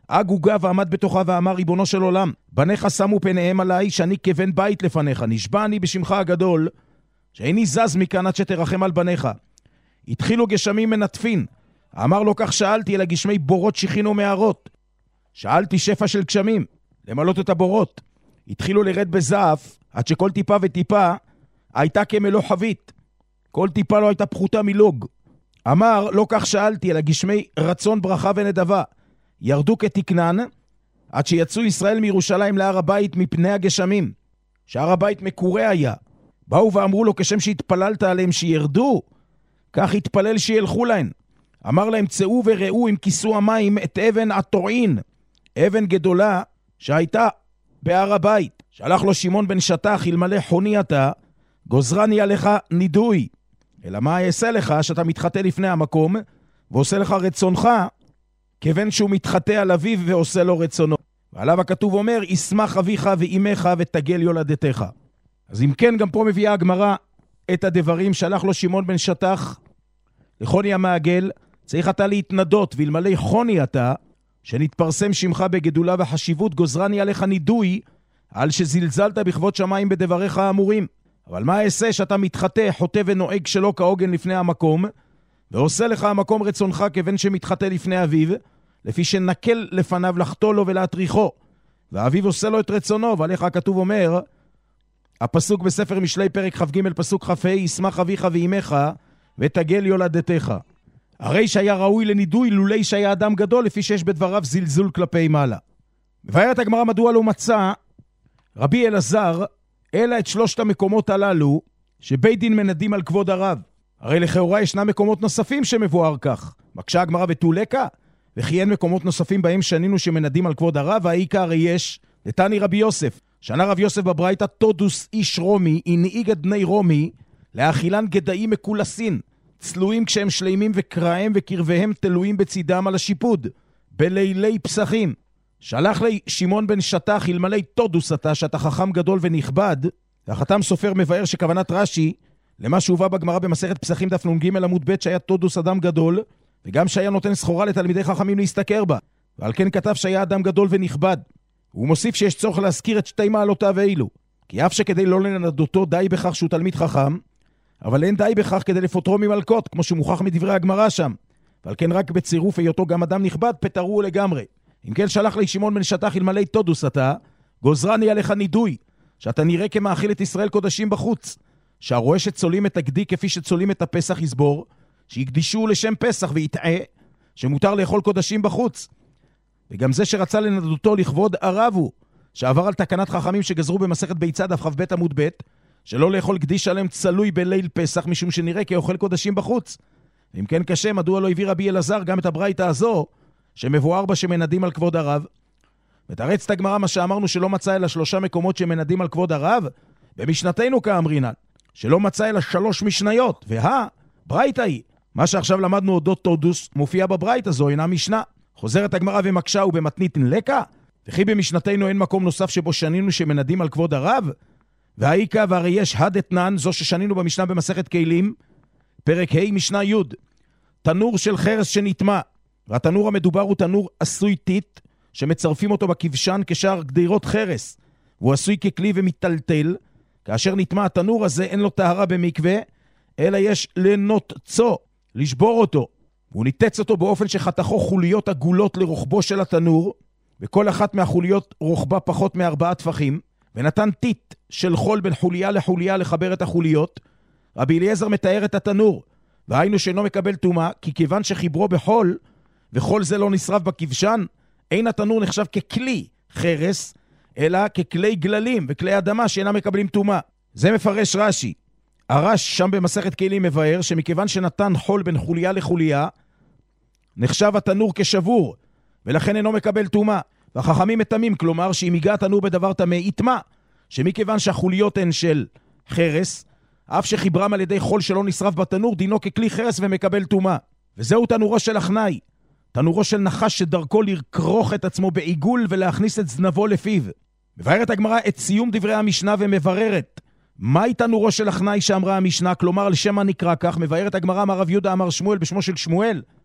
הגוגה ועמד בתוכה ואמר, ריבונו של עולם, בניך שמו פניהם עליי שאני כבן בית לפניך, נשבע אני בשמך הגדול, שאיני זז מכאן עד שתרחם על בניך. התחילו גשמים מנטפין, אמר לו כך שאלתי, אלא גשמי בורות שכינו מערות. שאלתי שפע של גשמים, למלות את הבורות. התחילו לרד בזעף, עד שכל טיפה וטיפה הייתה כמלוא חבית. כל טיפה לא הייתה פחותה מלוג. אמר, לא כך שאלתי, אלא גשמי רצון ברכה ונדבה. ירדו כתקנן, עד שיצאו ישראל מירושלים להר הבית מפני הגשמים. שהר הבית מקורה היה. באו ואמרו לו, כשם שהתפללת עליהם שירדו, כך התפלל שילכו להן. אמר להם, צאו וראו עם כיסו המים את אבן התורעין, אבן גדולה שהייתה בהר הבית. שלח לו שמעון בן שטח, אלמלא חוני אתה, גוזרני עליך נידוי. אלא מה יעשה לך שאתה מתחטא לפני המקום, ועושה לך רצונך, כיוון שהוא מתחטא על אביו ועושה לו רצונו. ועליו הכתוב אומר, ישמח אביך ואימך ותגל יולדתך. אז אם כן, גם פה מביאה הגמרא את הדברים. שלח לו שמעון בן שטח לחוני המעגל, צריך אתה להתנדות, ואלמלא חוני אתה, שנתפרסם שמך בגדולה וחשיבות, גוזרני עליך נידוי, על שזלזלת בכבוד שמיים בדבריך האמורים. אבל מה אעשה שאתה מתחטא, חוטא ונוהג שלא כהוגן לפני המקום, ועושה לך המקום רצונך כבן שמתחטא לפני אביו, לפי שנקל לפניו לחטוא לו ולהטריחו, ואביו עושה לו את רצונו. ועליך הכתוב אומר, הפסוק בספר משלי פרק כ"ג פסוק כ"ה, ישמח אביך ואימך ותגל יולדתך. הרי שהיה ראוי לנידוי לולי שהיה אדם גדול, לפי שיש בדבריו זלזול כלפי מעלה. מבארת הגמרא מדוע לא מצא רבי אלעזר אלא את שלושת המקומות הללו שבית דין מנדים על כבוד הרב. הרי לכאורה ישנם מקומות נוספים שמבואר כך. מקשה הגמרא ותולקה, וכי אין מקומות נוספים בהם שנינו שמנדים על כבוד הרב. והעיקר הרי יש נתני רבי יוסף, שנה רב יוסף בברייתא, תודוס איש רומי הנהיג את בני רומי לאכילן גדאים מקולסין, צלויים כשהם שלימים וקרעם וקרביהם תלויים בצידם על השיפוד, בלילי פסחים. שלח לי שמעון בן שטח, אלמלא תודוס אתה, שאתה חכם גדול ונכבד. והחתם סופר מבאר שכוונת רש"י למה שהובא בגמרא במסכת פסחים דף נ"ג עמוד ב', שהיה תודוס אדם גדול, וגם שהיה נותן סחורה לתלמידי חכמים להסתכר בה, ועל כן כתב שהיה אדם גדול ונכבד. הוא מוסיף שיש צורך להזכיר את שתי מעלותיו אילו, כי אף שכדי לא לנדותו די בכך שהוא תלמיד חכם, אבל אין די בכך כדי לפוטרו ממלכות, כמו שמוכח מדברי הגמרא שם, ועל כן רק בצירוף היותו גם אדם נכבד פטרו לגמרי. אם כן שלח לי שמעון בן שטח, אלמלא תודוס אתה, גוזרני עליך נידוי, שאתה נראה כמאכיל את ישראל קודשים בחוץ, שהרואה שצולים את הגדי כפי שצולים את הפסח יסבור, שיקדישו לשם פסח ויטעה, שמותר לאכול קודשים בחוץ. וגם זה שרצה לנדותו לכבוד ערב הוא, שעבר על תקנת חכמים שגזרו במסכת ביצה דף כ"ב עמוד ב', שלא לאכול גדי שלם צלוי בליל פסח, משום שנראה כאוכל קודשים בחוץ. ואם כן קשה, מדוע לא הביא רבי אלעזר גם את הברייתא הזו, שמבואר בה שמנדים על כבוד הרב? ותרץ את הגמרא מה שאמרנו שלא מצא אלא 3 מקומות שמנדים על כבוד הרב, במשנתנו כאמרינן, שלא מצא אלא 3 משניות, ברייתא היא. מה שעכשיו למדנו אודות תודוס מופיע בברייתא, זו אינה משנה. חוזרת הגמרא ומקשה ובמתנית נלקה, וכי במשנתנו אין מקום נוסף שבו שנינו שמנדים על כבוד הרב? והאיקה והרי יש הדתנן, זו ששנינו במשנה במסכת כלים, פרק ה' משנה י', תנור של חרס שנטמע, והתנור המדובר הוא תנור עשוי טיט, שמצרפים אותו בכבשן כשאר גדירות חרס, והוא עשוי ככלי ומטלטל. כאשר נטמע התנור הזה אין לו טהרה במקווה, אלא יש לנוצו, לשבור אותו. הוא ניתץ אותו באופן שחתכו חוליות עגולות לרוחבו של התנור, וכל אחת מהחוליות רוחבה פחות מ4 טפחים, ונתן טיט של חול בין חוליה לחוליה לחבר את החוליות. רבי אליעזר מתאר את התנור, והיינו שאינו מקבל טומאה, כי כיוון שחיברו בחול, וחול זה לא נשרף בכבשן, אין התנור נחשב ככלי חרס, אלא ככלי גללים וכלי אדמה שאינם מקבלים טומאה. זה מפרש רש"י. הרש שם במסכת כלים מבאר שמכיוון שנתן חול בין חוליה לחוליה, נחשב התנור כשבור, ולכן אינו מקבל טומאה. והחכמים מטמאים, כלומר שאם ייגע התנור בדבר טמא יטמא, שמכיוון שהחוליות הן של חרס, אף שחיברם על ידי חול שלא נשרף בתנור, דינו ככלי חרס ומקבל טומאה. וזהו תנורו של אחנאי, תנורו של נחש שדרכו לרקרוך את עצמו בעיגול ולהכניס את זנבו לפיו. מבארת הגמרא את סיום דברי המשנה ומבררת מהי תנורו של אחנאי שאמרה המשנה, כלומר על שם מה נקרא כך. מבארת הגמרא אמר רב יהודה אמר שמואל בשמו של שמואל,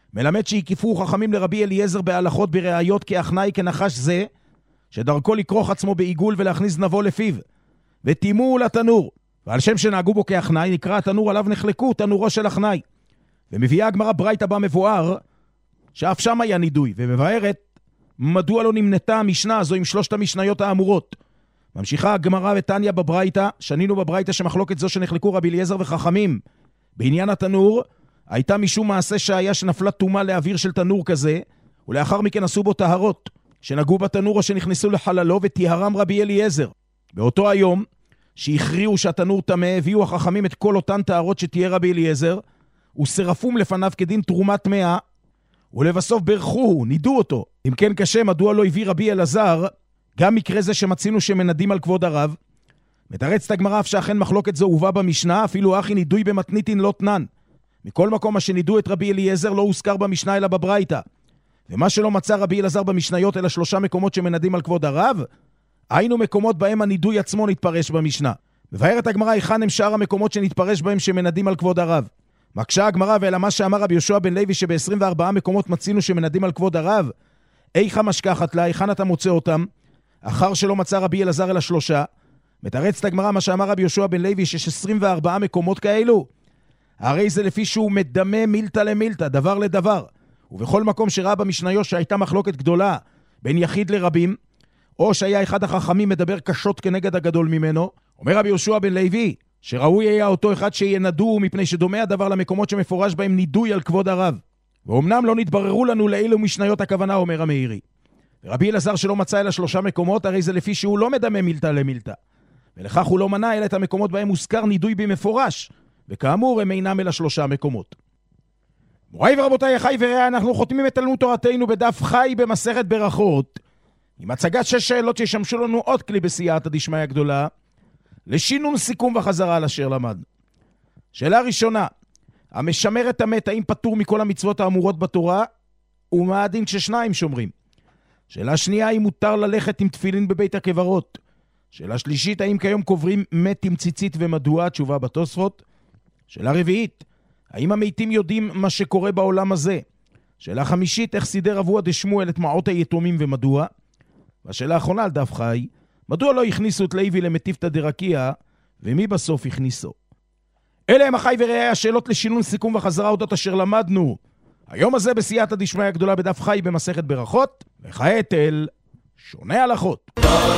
מלמד שהקיפו חכמים לרבי אליעזר בהלכות בראיות כאחנאי כנחש זה, שדרכו לקרוח עצמו בעיגול ולהכניס זנבו לפיו, ותימו לתנור, ועל שם שנהגו בו כאחנאי נקרא התנור עליו נחלקו תנורו של אחנאי. ומביאה הגמרא ברייתא בה מבואר שאף שם היה נידוי, ומבארת מדוע לא נמנתה המשנה הזו עם שלושת המשניות האמורות. ממשיכה הגמרא ותניא בברייתא, שנינו בברייתא שמחלוקת זו שנחלקו רבי אליעזר וחכמים בעניין התנור הייתה משום מעשה שהיה שנפלה טומאה לאוויר של תנור כזה, ולאחר מכן עשו בו טהרות שנגעו בתנור או שנכנסו לחללו, וטיהרם רבי אליעזר. באותו היום שהכריעו שהתנור טמא, הביאו החכמים את כל אותן טהרות שתהיה רבי אליעזר ושרפום לפניו כדין תרומת טמאה, ולבסוף ברכוהו, נידו אותו. אם כן קשה, מדוע לא הביא רבי אלעזר גם מקרה זה שמצינו שמנדים על כבוד הרב? מתרצת הגמרא אף שאכן מחלוקת זו הובא במשנה, אפילו אחי נידוי במתניתין לא תנן. מכל מקום מה שנידו את רבי אליעזר לא הוזכר במשנה אלא בברייתא. ומה שלא מצא רבי אלעזר במשניות אלא 3 מקומות שמנדים על כבוד הרב, היינו מקומות בהם הנידוי עצמו נתפרש במשנה. מבארת הגמרא היכן הם שאר המקומות שנתפרש בהם שמנדים על כבוד הרב. מקשה הגמרא ואלא מה שאמר רבי יהושע בן לוי שב-24 מקומות מצינו שמנדים על כבוד הרב, איכה משכחת לה, היכן אתה מוצא אותם? אחר שלא מצא רבי אלעזר אלא 3. מתרצת הגמרא מה שאמר רבי יהושע בן לוי שיש 24 מקומות כאלו, הרי זה לפי שהוא מדמה מילתא למילתא, דבר לדבר. ובכל מקום שראה במשניות שהייתה מחלוקת גדולה בין יחיד לרבים, או שהיה אחד החכמים מדבר קשות כנגד הגדול ממנו, אומר רבי יהושע בן לוי שראוי היה אותו אחד שינדו, מפני שדומה הדבר למקומות שמפורש בהם נידוי על כבוד הרב. ואומנם לא נתבררו לנו לאילו משניות הכוונה, אומר המאירי. ורבי אלעזר שלא מצא אלא 3 מקומות, הרי זה לפי שהוא לא מדמה מילתא למילתא, ולכך הוא לא מנע אלא את המקומות בהם מוזכר נידוי במפורש, וכאמור הם אינם אלא 3 מקומות. מוריי ורבותיי, אחי ורעי, אנחנו חותמים את תלמוד תורתנו בדף חי במסכת ברכות, עם הצגת 6 שאלות שישמשו לנו עוד כלי בסייעתא דשמיא הגדולה, לשינון סיכום וחזרה על אשר למד. שאלה ראשונה, המשמר את המת, האם פטור מכל המצוות האמורות בתורה, ומה הדין ששניים שומרים? שאלה שנייה, האם מותר ללכת עם תפילין בבית הקברות? שאלה שלישית, האם כיום קוברים מת עם ציצית ומדוע? תשובה בתוספות. שאלה רביעית, האם המתים יודעים מה שקורה בעולם הזה? שאלה חמישית, איך סידר אבוה דשמואל את מעות היתומים ומדוע? והשאלה האחרונה על דף חי, מדוע לא הכניסו את לוי למטיפתא דרקיע, ומי בסוף הכניסו? אלה הם אחי ורעי השאלות לשינון סיכום וחזרה אודות אשר למדנו היום הזה בסייעתא דשמיא הגדולה בדף חי במסכת ברכות, וכעת אל שונה הלכות.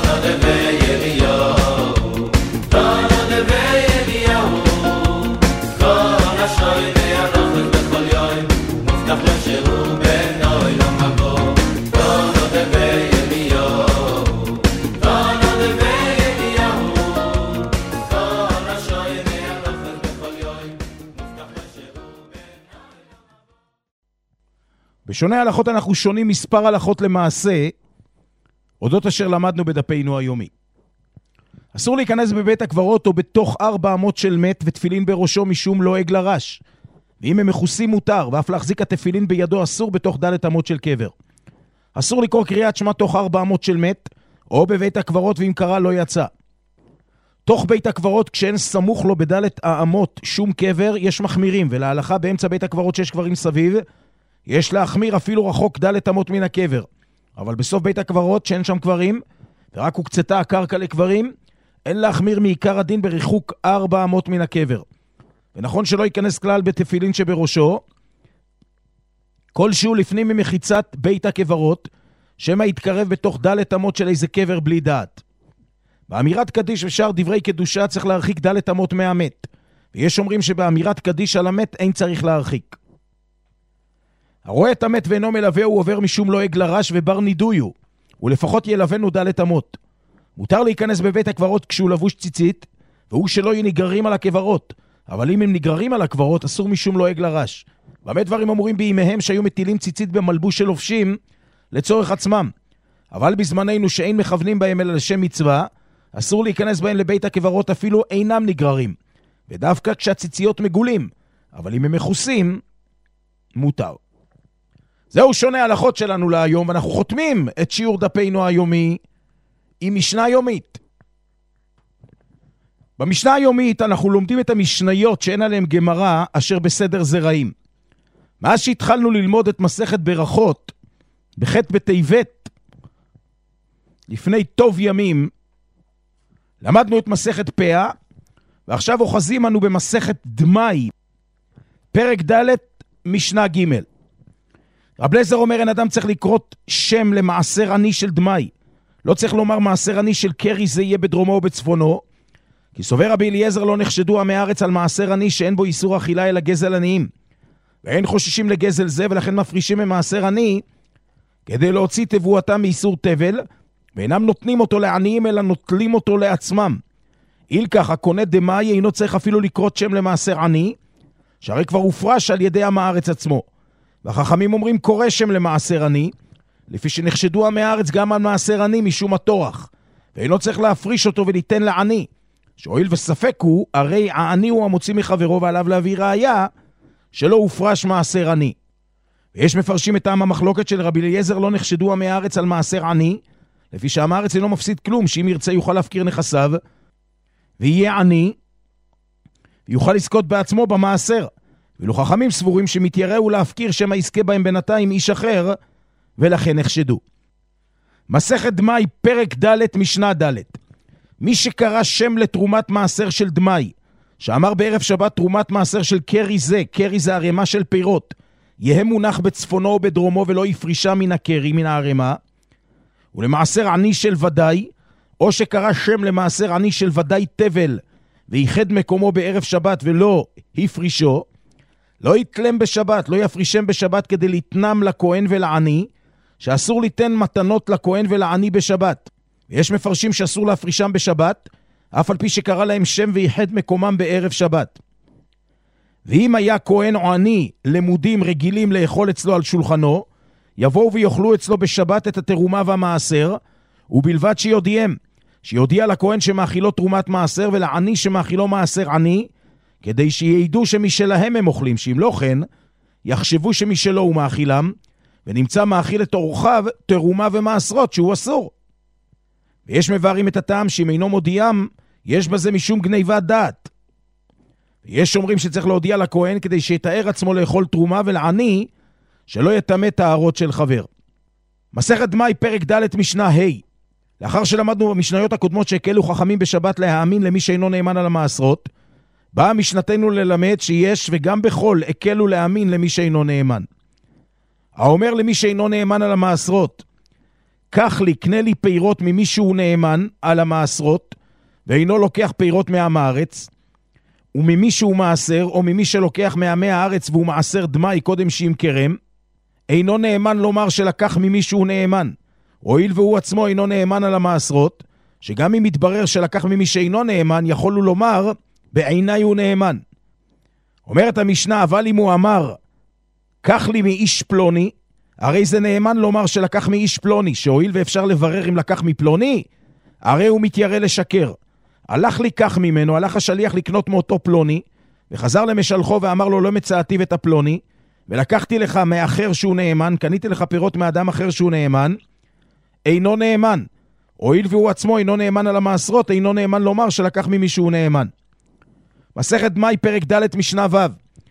בשונה הלכות אנחנו שונים מספר הלכות למעשה, אודות אשר למדנו בדפינו היומי. אסור להיכנס בבית הקברות או בתוך 4 אמות של מת ותפילין בראשו משום לועג לרש. ואם הם מכוסים מותר, ואף להחזיק התפילין בידו אסור בתוך 4 אמות של קבר. אסור לקרוא קריאת שמע תוך 4 אמות של מת, או בבית הקברות ואם קרא לא יצא. תוך בית הקברות כשאין סמוך לו ב4 אמות שום קבר, יש מחמירים, ולהלכה באמצע בית הקברות שיש קברים סביב, יש להחמיר אפילו רחוק 4 אמות מן הקבר. אבל בסוף בית הקברות שאין שם קברים, ורק הוקצתה הקרקע לקברים, אין להחמיר מעיקר הדין בריחוק 4 אמות מן הקבר. ונכון שלא ייכנס כלל בתפילין שבראשו, כלשהו לפנים ממחיצת בית הקברות, שמה יתקרב בתוך 4 אמות של איזה קבר בלי דעת. באמירת קדיש ושאר דברי קדושה צריך להרחיק 4 אמות מהמת, ויש אומרים שבאמירת קדיש על המת אין צריך להרחיק. הרואה את המת ואינו מלווה הוא עובר משום לועג לרש ובר נידויו, ולפחות ילוונו 4 אמות. מותר להיכנס בבית הקברות כשהוא לבוש ציצית, והוא שלא יהיו נגררים על הקברות, אבל אם הם נגררים על הקברות אסור משום לועג לרש. במה דברים אמורים בימיהם שהיו מטילים ציצית במלבוש של לובשים לצורך עצמם, אבל בזמננו שאין מכוונים בהם אלא לשם מצווה, אסור להיכנס בהם לבית הקברות אפילו אינם נגררים, ודווקא כשהציציות מגולים, אבל אם הם מכוסים, מותר. זהו שונה הלכות שלנו להיום, ואנחנו חותמים את שיעור דפינו היומי עם משנה יומית. במשנה היומית אנחנו לומדים את המשניות שאין עליהם גמרא אשר בסדר זרעים. מאז שהתחלנו ללמוד את מסכת ברכות, בחטא בטבת, לפני טוב ימים, למדנו את מסכת פאה, ועכשיו אוחזים אנו במסכת דמאי, פרק ד' משנה ג'. רב אליעזר אומר, אין אדם צריך לקרות שם למעשר עני של דמאי. לא צריך לומר מעשר עני של קרי זה יהיה בדרומו או בצפונו, כי סובר רבי אליעזר לא נחשדו עמי הארץ על מעשר עני שאין בו איסור אכילה אלא גזל עניים. ואין חוששים לגזל זה, ולכן מפרישים ממעשר עני, כדי להוציא תבואתם מאיסור תבל, ואינם נותנים אותו לעניים אלא נוטלים אותו לעצמם. אילכך הקונה דמאי אינו צריך אפילו לקרות שם למעשר עני, שהרי כבר הופרש על ידי עם הארץ עצמו. והחכמים אומרים קורא שם למעשר עני, לפי שנחשדו עמי הארץ גם על מעשר עני משום התורח, ואינו צריך להפריש אותו וליתן לעני, שהואיל וספק הוא, הרי העני הוא המוציא מחברו ועליו להביא ראיה שלא הופרש מעשר עני. ויש מפרשים את טעם המחלוקת של רבי אליעזר לא נחשדו עמי הארץ על מעשר עני, לפי שעם הארץ אינו מפסיד כלום, שאם ירצה יוכל להפקיר נכסיו, ויהיה עני, יוכל לזכות בעצמו במעשר. ואילו חכמים סבורים שמתייראו להפקיר שמא יזכה בהם בינתיים איש אחר, ולכן נחשדו. מסכת דמאי פרק ד' משנה ד'. מי שקרא שם לתרומת מעשר של דמאי, שאמר בערב שבת תרומת מעשר של קרי זה הרמה של פירות, יהיה מונח בצפונו או בדרומו ולא יפרישה מן הקרי, מן הרמה, ולמעשר עני של ודאי, או שקרא שם למעשר עני של ודאי תבל, וייחד מקומו בערב שבת ולא יפרישו, לא יתלם בשבת, לא יפרישם בשבת כדי לתנם לכהן ולעני, שאסור ליתן מתנות לכהן ולעני בשבת. ויש מפרשים שאסור להפרישם בשבת, אף על פי שקרא להם שם וייחד מקומם בערב שבת. ואם היה כהן או עני למודים רגילים לאכול אצלו על שולחנו, יבואו ויאכלו אצלו בשבת את התרומה והמעשר, ובלבד שיודיע לכהן שמאכילו תרומת מעשר ולעני שמאכילו מעשר עני, כדי שיעידו שמשלהם הם אוכלים, שאם לא כן, יחשבו שמשלו הוא מאכילם, ונמצא מאכיל את אורחיו תרומה ומעשרות שהוא אסור. ויש מבארים את הטעם שאם אינו מודיעם, יש בזה משום גניבת דעת. ויש אומרים שצריך להודיע לכהן כדי שיתאר עצמו לאכול תרומה ולעני, שלא יטמא טהרות של חבר. מסכת דמאי פרק ד' משנה ה'. לאחר שלמדנו במשניות הקודמות שהקלו חכמים בשבת להאמין למי שאינו נאמן על המעשרות, באה משנתנו ללמד שיש וגם בכל הקלו להאמין למי שאינו נאמן. האומר למי שאינו נאמן על המעשרות, קח לי, קנה לי פירות ממי שהוא נאמן על המעשרות, ואינו לוקח פירות מעם הארץ, וממי שהוא מעשר, או ממי שלוקח מעמי הארץ והוא מעשר דמאי קודם שימכרם, אינו נאמן לומר שלקח ממי שהוא נאמן, הואיל והוא עצמו אינו נאמן על המעשרות, שגם אם יתברר שלקח ממי שאינו נאמן, יכולו לומר, בעיניי הוא נאמן. אומרת המשנה, אבל אם הוא אמר, קח לי מאיש פלוני, הרי זה נאמן לומר שלקח מאיש פלוני, שהואיל ואפשר לברר אם לקח מפלוני, הרי הוא מתיירא לשקר. הלך לי כך ממנו, הלך השליח לקנות מאותו פלוני, וחזר למשלחו ואמר לו לא מצאתיו את הפלוני, ולקחתי לך מאחר שהוא נאמן, קניתי לך פירות מאדם אחר שהוא נאמן, אינו נאמן. הואיל והוא עצמו אינו נאמן על המעשרות, אינו נאמן לומר שלקח ממי שהוא נאמן. מסכת דמאי פרק ד' משנה ו'.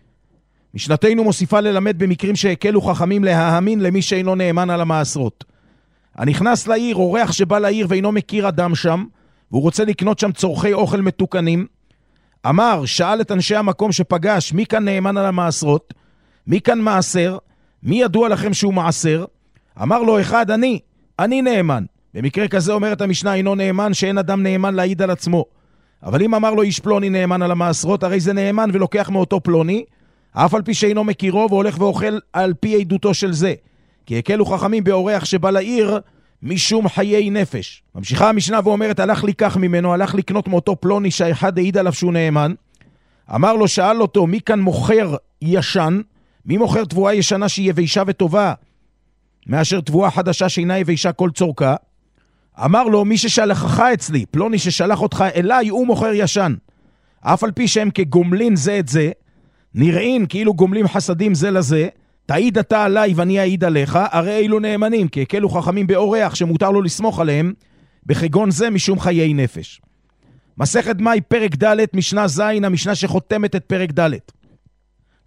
משנתנו מוסיפה ללמד במקרים שהקלו חכמים להאמין למי שאינו נאמן על המעשרות. הנכנס לעיר, אורח שבא לעיר ואינו מכיר אדם שם, והוא רוצה לקנות שם צורכי אוכל מתוקנים, אמר, שאל את אנשי המקום שפגש, מי כאן נאמן על המעשרות? מי כאן מעשר? מי ידוע לכם שהוא מעשר? אמר לו אחד, אני נאמן. במקרה כזה אומרת המשנה, אינו נאמן שאין אדם נאמן להעיד על עצמו. אבל אם אמר לו איש פלוני נאמן על המעשרות, הרי זה נאמן ולוקח מאותו פלוני, אף על פי שאינו מכירו והולך ואוכל על פי עדותו של זה. כי הקלו חכמים באורח שבא לעיר משום חיי נפש. ממשיכה המשנה ואומרת, הלך לי כך ממנו, הלך לקנות מאותו פלוני שהאחד העיד עליו שהוא נאמן. אמר לו, שאל אותו, מי כאן מוכר ישן? מי מוכר תבואה ישנה שהיא יבשה וטובה, מאשר תבואה חדשה שאינה יבשה כל צורכה? אמר לו, מי ששלחך אצלי, פלוני ששלח אותך אליי, הוא מוכר ישן. אף על פי שהם כגומלין זה את זה, נראים כאילו גומלים חסדים זה לזה, תעיד אתה עליי ואני אעיד עליך, הרי אילו נאמנים, כי הקלו חכמים באורח שמותר לו לסמוך עליהם, בחגון זה משום חיי נפש. מסכת דמאי פרק ד' משנה ז', המשנה שחותמת את פרק ד'.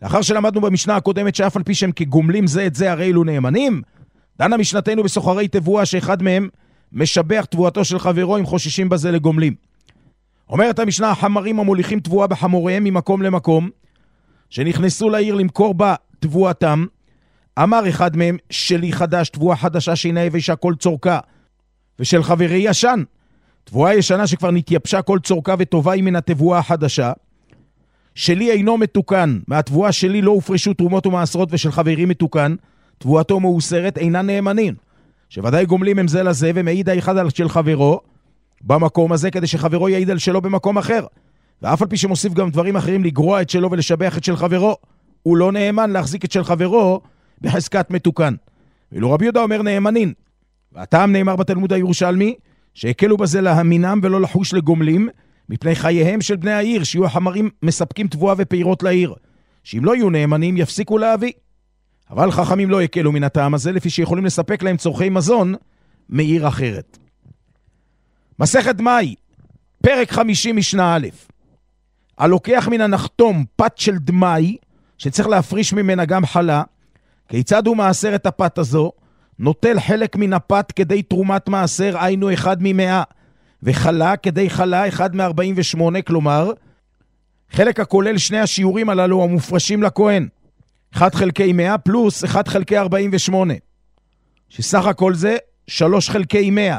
לאחר שלמדנו במשנה הקודמת שאף על פי שהם כגומלים זה את זה הרי אלו נאמנים, דנה משנתנו בסוחרי תבואה שאחד מהם משבח תבואתו של חברו אם חוששים בזה לגומלים. אומרת המשנה, החמרים המוליכים תבואה בחמוריהם ממקום למקום, שנכנסו לעיר למכור בה תבואתם, אמר אחד מהם, שלי חדש, תבואה חדשה שאינה יבשה כל צורכה, ושל חברי ישן, תבואה ישנה שכבר נתייבשה כל צורכה וטובה היא מן התבואה החדשה, שלי אינו מתוקן, מהתבואה שלי לא הופרשו תרומות ומעשרות ושל חברי מתוקן, תבואתו מאוסרת, אינה נאמנין, שוודאי גומלים הם זה לזה ומעיד האחד על של חברו במקום הזה כדי שחברו יעיד על שלו במקום אחר, ואף על פי שמוסיף גם דברים אחרים לגרוע את שלו ולשבח את של חברו, הוא לא נאמן להחזיק את של חברו בחזקת מתוקן. ואילו רבי יהודה אומר נאמנין, והטעם נאמר בתלמוד הירושלמי שהקלו בזה להמינם ולא לחוש לגומלים מפני חייהם של בני העיר, שיהיו החמרים מספקים תבואה ופירות לעיר, שאם לא יהיו נאמנים יפסיקו להביא. אבל חכמים לא יקלו מן הטעם הזה, לפי שיכולים לספק להם צורכי מזון מעיר אחרת. מסכת דמאי, פרק 50 משנה א', הלוקח מן הנחתום פת של דמאי, שצריך להפריש ממנה גם חלה, כיצד הוא מעשר את הפת הזו? נוטל חלק מן הפת כדי תרומת מעשר, היינו 1 מ-100, וחלה כדי חלה 1 מ-48, כלומר, חלק הכולל שני השיעורים הללו המופרשים לכהן, 1 חלקי 100 פלוס 1 חלקי 48, שסך הכל זה 3 חלקי 100,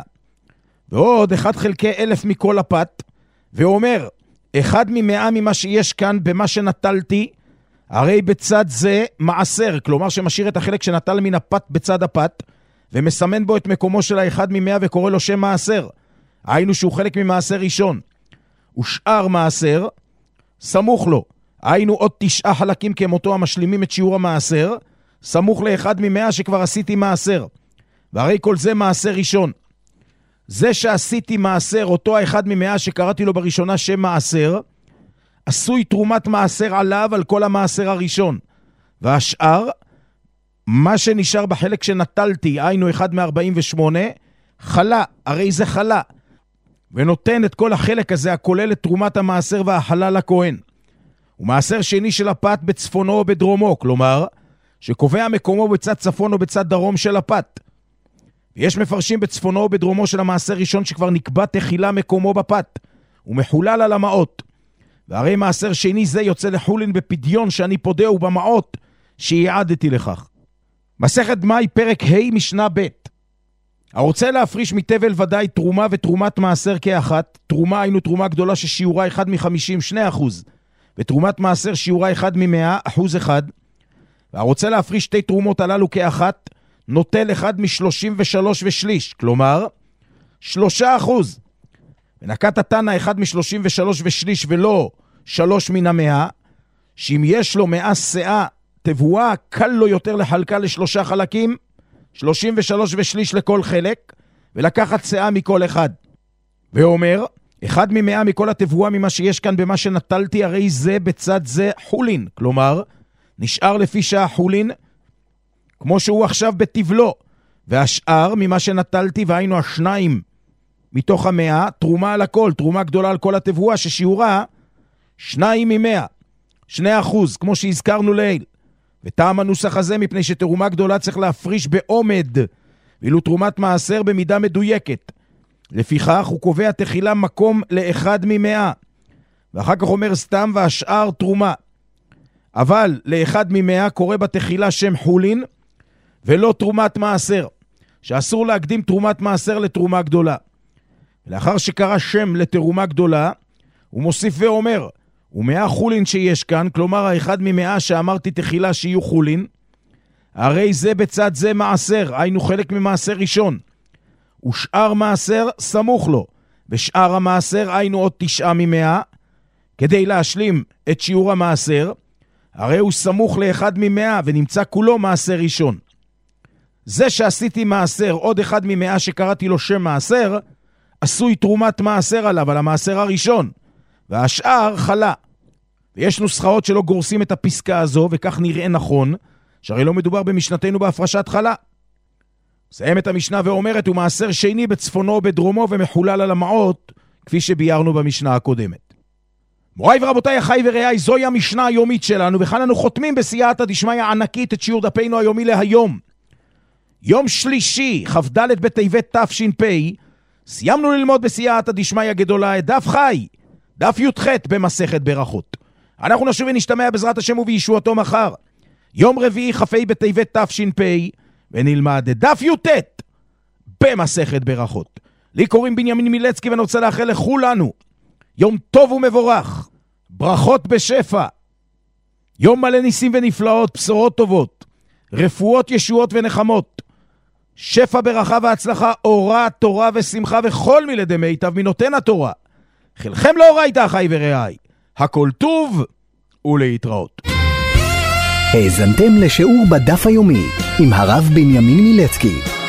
ועוד 1 חלקי 1000 מכל הפת, ואומר, 1 מ-100 ממה שיש כאן במה שנטלתי, הרי בצד זה מעשר, כלומר שמשאיר את החלק שנטל מן הפת בצד הפת, ומסמן בו את מקומו של האחד מ-100 וקורא לו שם מעשר, היינו שהוא חלק ממעשר ראשון, ושאר מעשר, סמוך לו, היינו עוד 9 חלקים כמותו המשלימים את שיעור המעשר, סמוך לאחד מ-100 שכבר עשיתי מעשר, והרי כל זה מעשר ראשון. זה שעשיתי מעשר, אותו האחד מ-100 שקראתי לו בראשונה שם מעשר, עשוי תרומת מעשר עליו על כל המעשר הראשון, והשאר, מה שנשאר בחלק שנטלתי, היינו 1 מ-48, חלה, הרי זה חלה, ונותן את כל החלק הזה הכולל את תרומת המעשר והחלה לכהן. ומעשר שני של הפת בצפונו או בדרומו, כלומר, שקובע מקומו בצד צפון או בצד דרום של הפת. ויש מפרשים בצפונו או בדרומו של המעשר ראשון שכבר נקבע תחילה מקומו בפת, ומחולל על המעות. והרי מעשר שני זה יוצא לחולין בפדיון שאני פודעו במעות שיעדתי לכך. מסכת דמאי פרק ה' משנה ב', הרוצה להפריש מתבל ודאי תרומה ותרומת מעשר כאחת, תרומה היינו תרומה גדולה ששיעורה 1 מ-50 2%, ותרומת מעשר שיעורה 1 מ-100 1%, והרוצה להפריש 2 תרומות הללו כאחת, נוטל 1 מ-33 ושליש, כלומר 3%. ונקט התנא 1 מ-33 ושליש ולא 3 מן 100, שאם יש לו 100 שאה תבואה, קל לו יותר לחלקה ל3 חלקים, 33 ושליש לכל חלק, ולקחת שאה מכל אחד. ואומר, 1 מ-100 מכל התבואה ממה שיש כאן במה שנטלתי, הרי זה בצד זה חולין, כלומר, נשאר לפי שהחולין, כמו שהוא עכשיו בטבלו, והשאר ממה שנטלתי, והיינו 2 מתוך 100, תרומה על הכל, תרומה גדולה על כל התבואה, ששיעורה 2 מ-100, 2%, כמו שהזכרנו לעיל. וטעם הנוסח הזה מפני שתרומה גדולה צריך להפריש בעומד, ואילו תרומת מעשר במידה מדויקת. לפיכך הוא קובע תחילה מקום ל1 מ-100, ואחר כך אומר סתם והשאר תרומה. אבל ל1 מ-100 קורא בתחילה שם חולין, ולא תרומת מעשר, שאסור להקדים תרומת מעשר לתרומה גדולה. לאחר שקרא שם לתרומה גדולה, הוא מוסיף ואומר, ו100 חולין שיש כאן, כלומר האחד מ-100 שאמרתי תחילה שיהיו חולין, הרי זה בצד זה מעשר, היינו חלק ממעשר ראשון, ושאר מעשר סמוך לו, ושאר המעשר היינו עוד 9 מ-100, כדי להשלים את שיעור המעשר, הרי הוא סמוך לאחד מ-100 ונמצא כולו מעשר ראשון. זה שעשיתי מעשר, עוד 1 מ-100 שקראתי לו שם מעשר, עשוי תרומת מעשר עליו, על המעשר הראשון, והשאר חלה. ויש נוסחאות שלא גורסים את הפסקה הזו, וכך נראה נכון, שהרי לא מדובר במשנתנו בהפרשת חלה. מסיים את המשנה ואומרת, הוא מעשר שני בצפונו ובדרומו ומחולל על המעות, כפי שביארנו במשנה הקודמת. מוריי ורבותיי, אחי ורעיי, זוהי המשנה היומית שלנו, וכאן אנו חותמים בסייעתא דשמיא ענקית את שיעור דפנו היומי להיום. יום שלישי, כ"ד בטבת תש"פ, סיימנו ללמוד בסייעתא דשמיא גדולה את דף חי, דף י"ח במסכת ברכות. אנחנו נשוב ונשתמע בעזרת השם ובישועתו מחר, יום רביעי כ"ה בטבת תש"פ, ונלמד את דף י"ט במסכת ברכות. לי קוראים בנימין מילצקי, ואני רוצה לאחל לכולנו יום טוב ומבורך, ברכות בשפע, יום מלא ניסים ונפלאות, בשורות טובות, רפואות, ישועות ונחמות, שפע ברכה והצלחה, אורה, תורה ושמחה, וכל מילדי מיטב מנותן התורה. חלכם לאורייתא אחי ורעיי, הכל טוב ולהתראות. האזנתם לשיעור בדף היומי עם הרב בנימין מילצקי.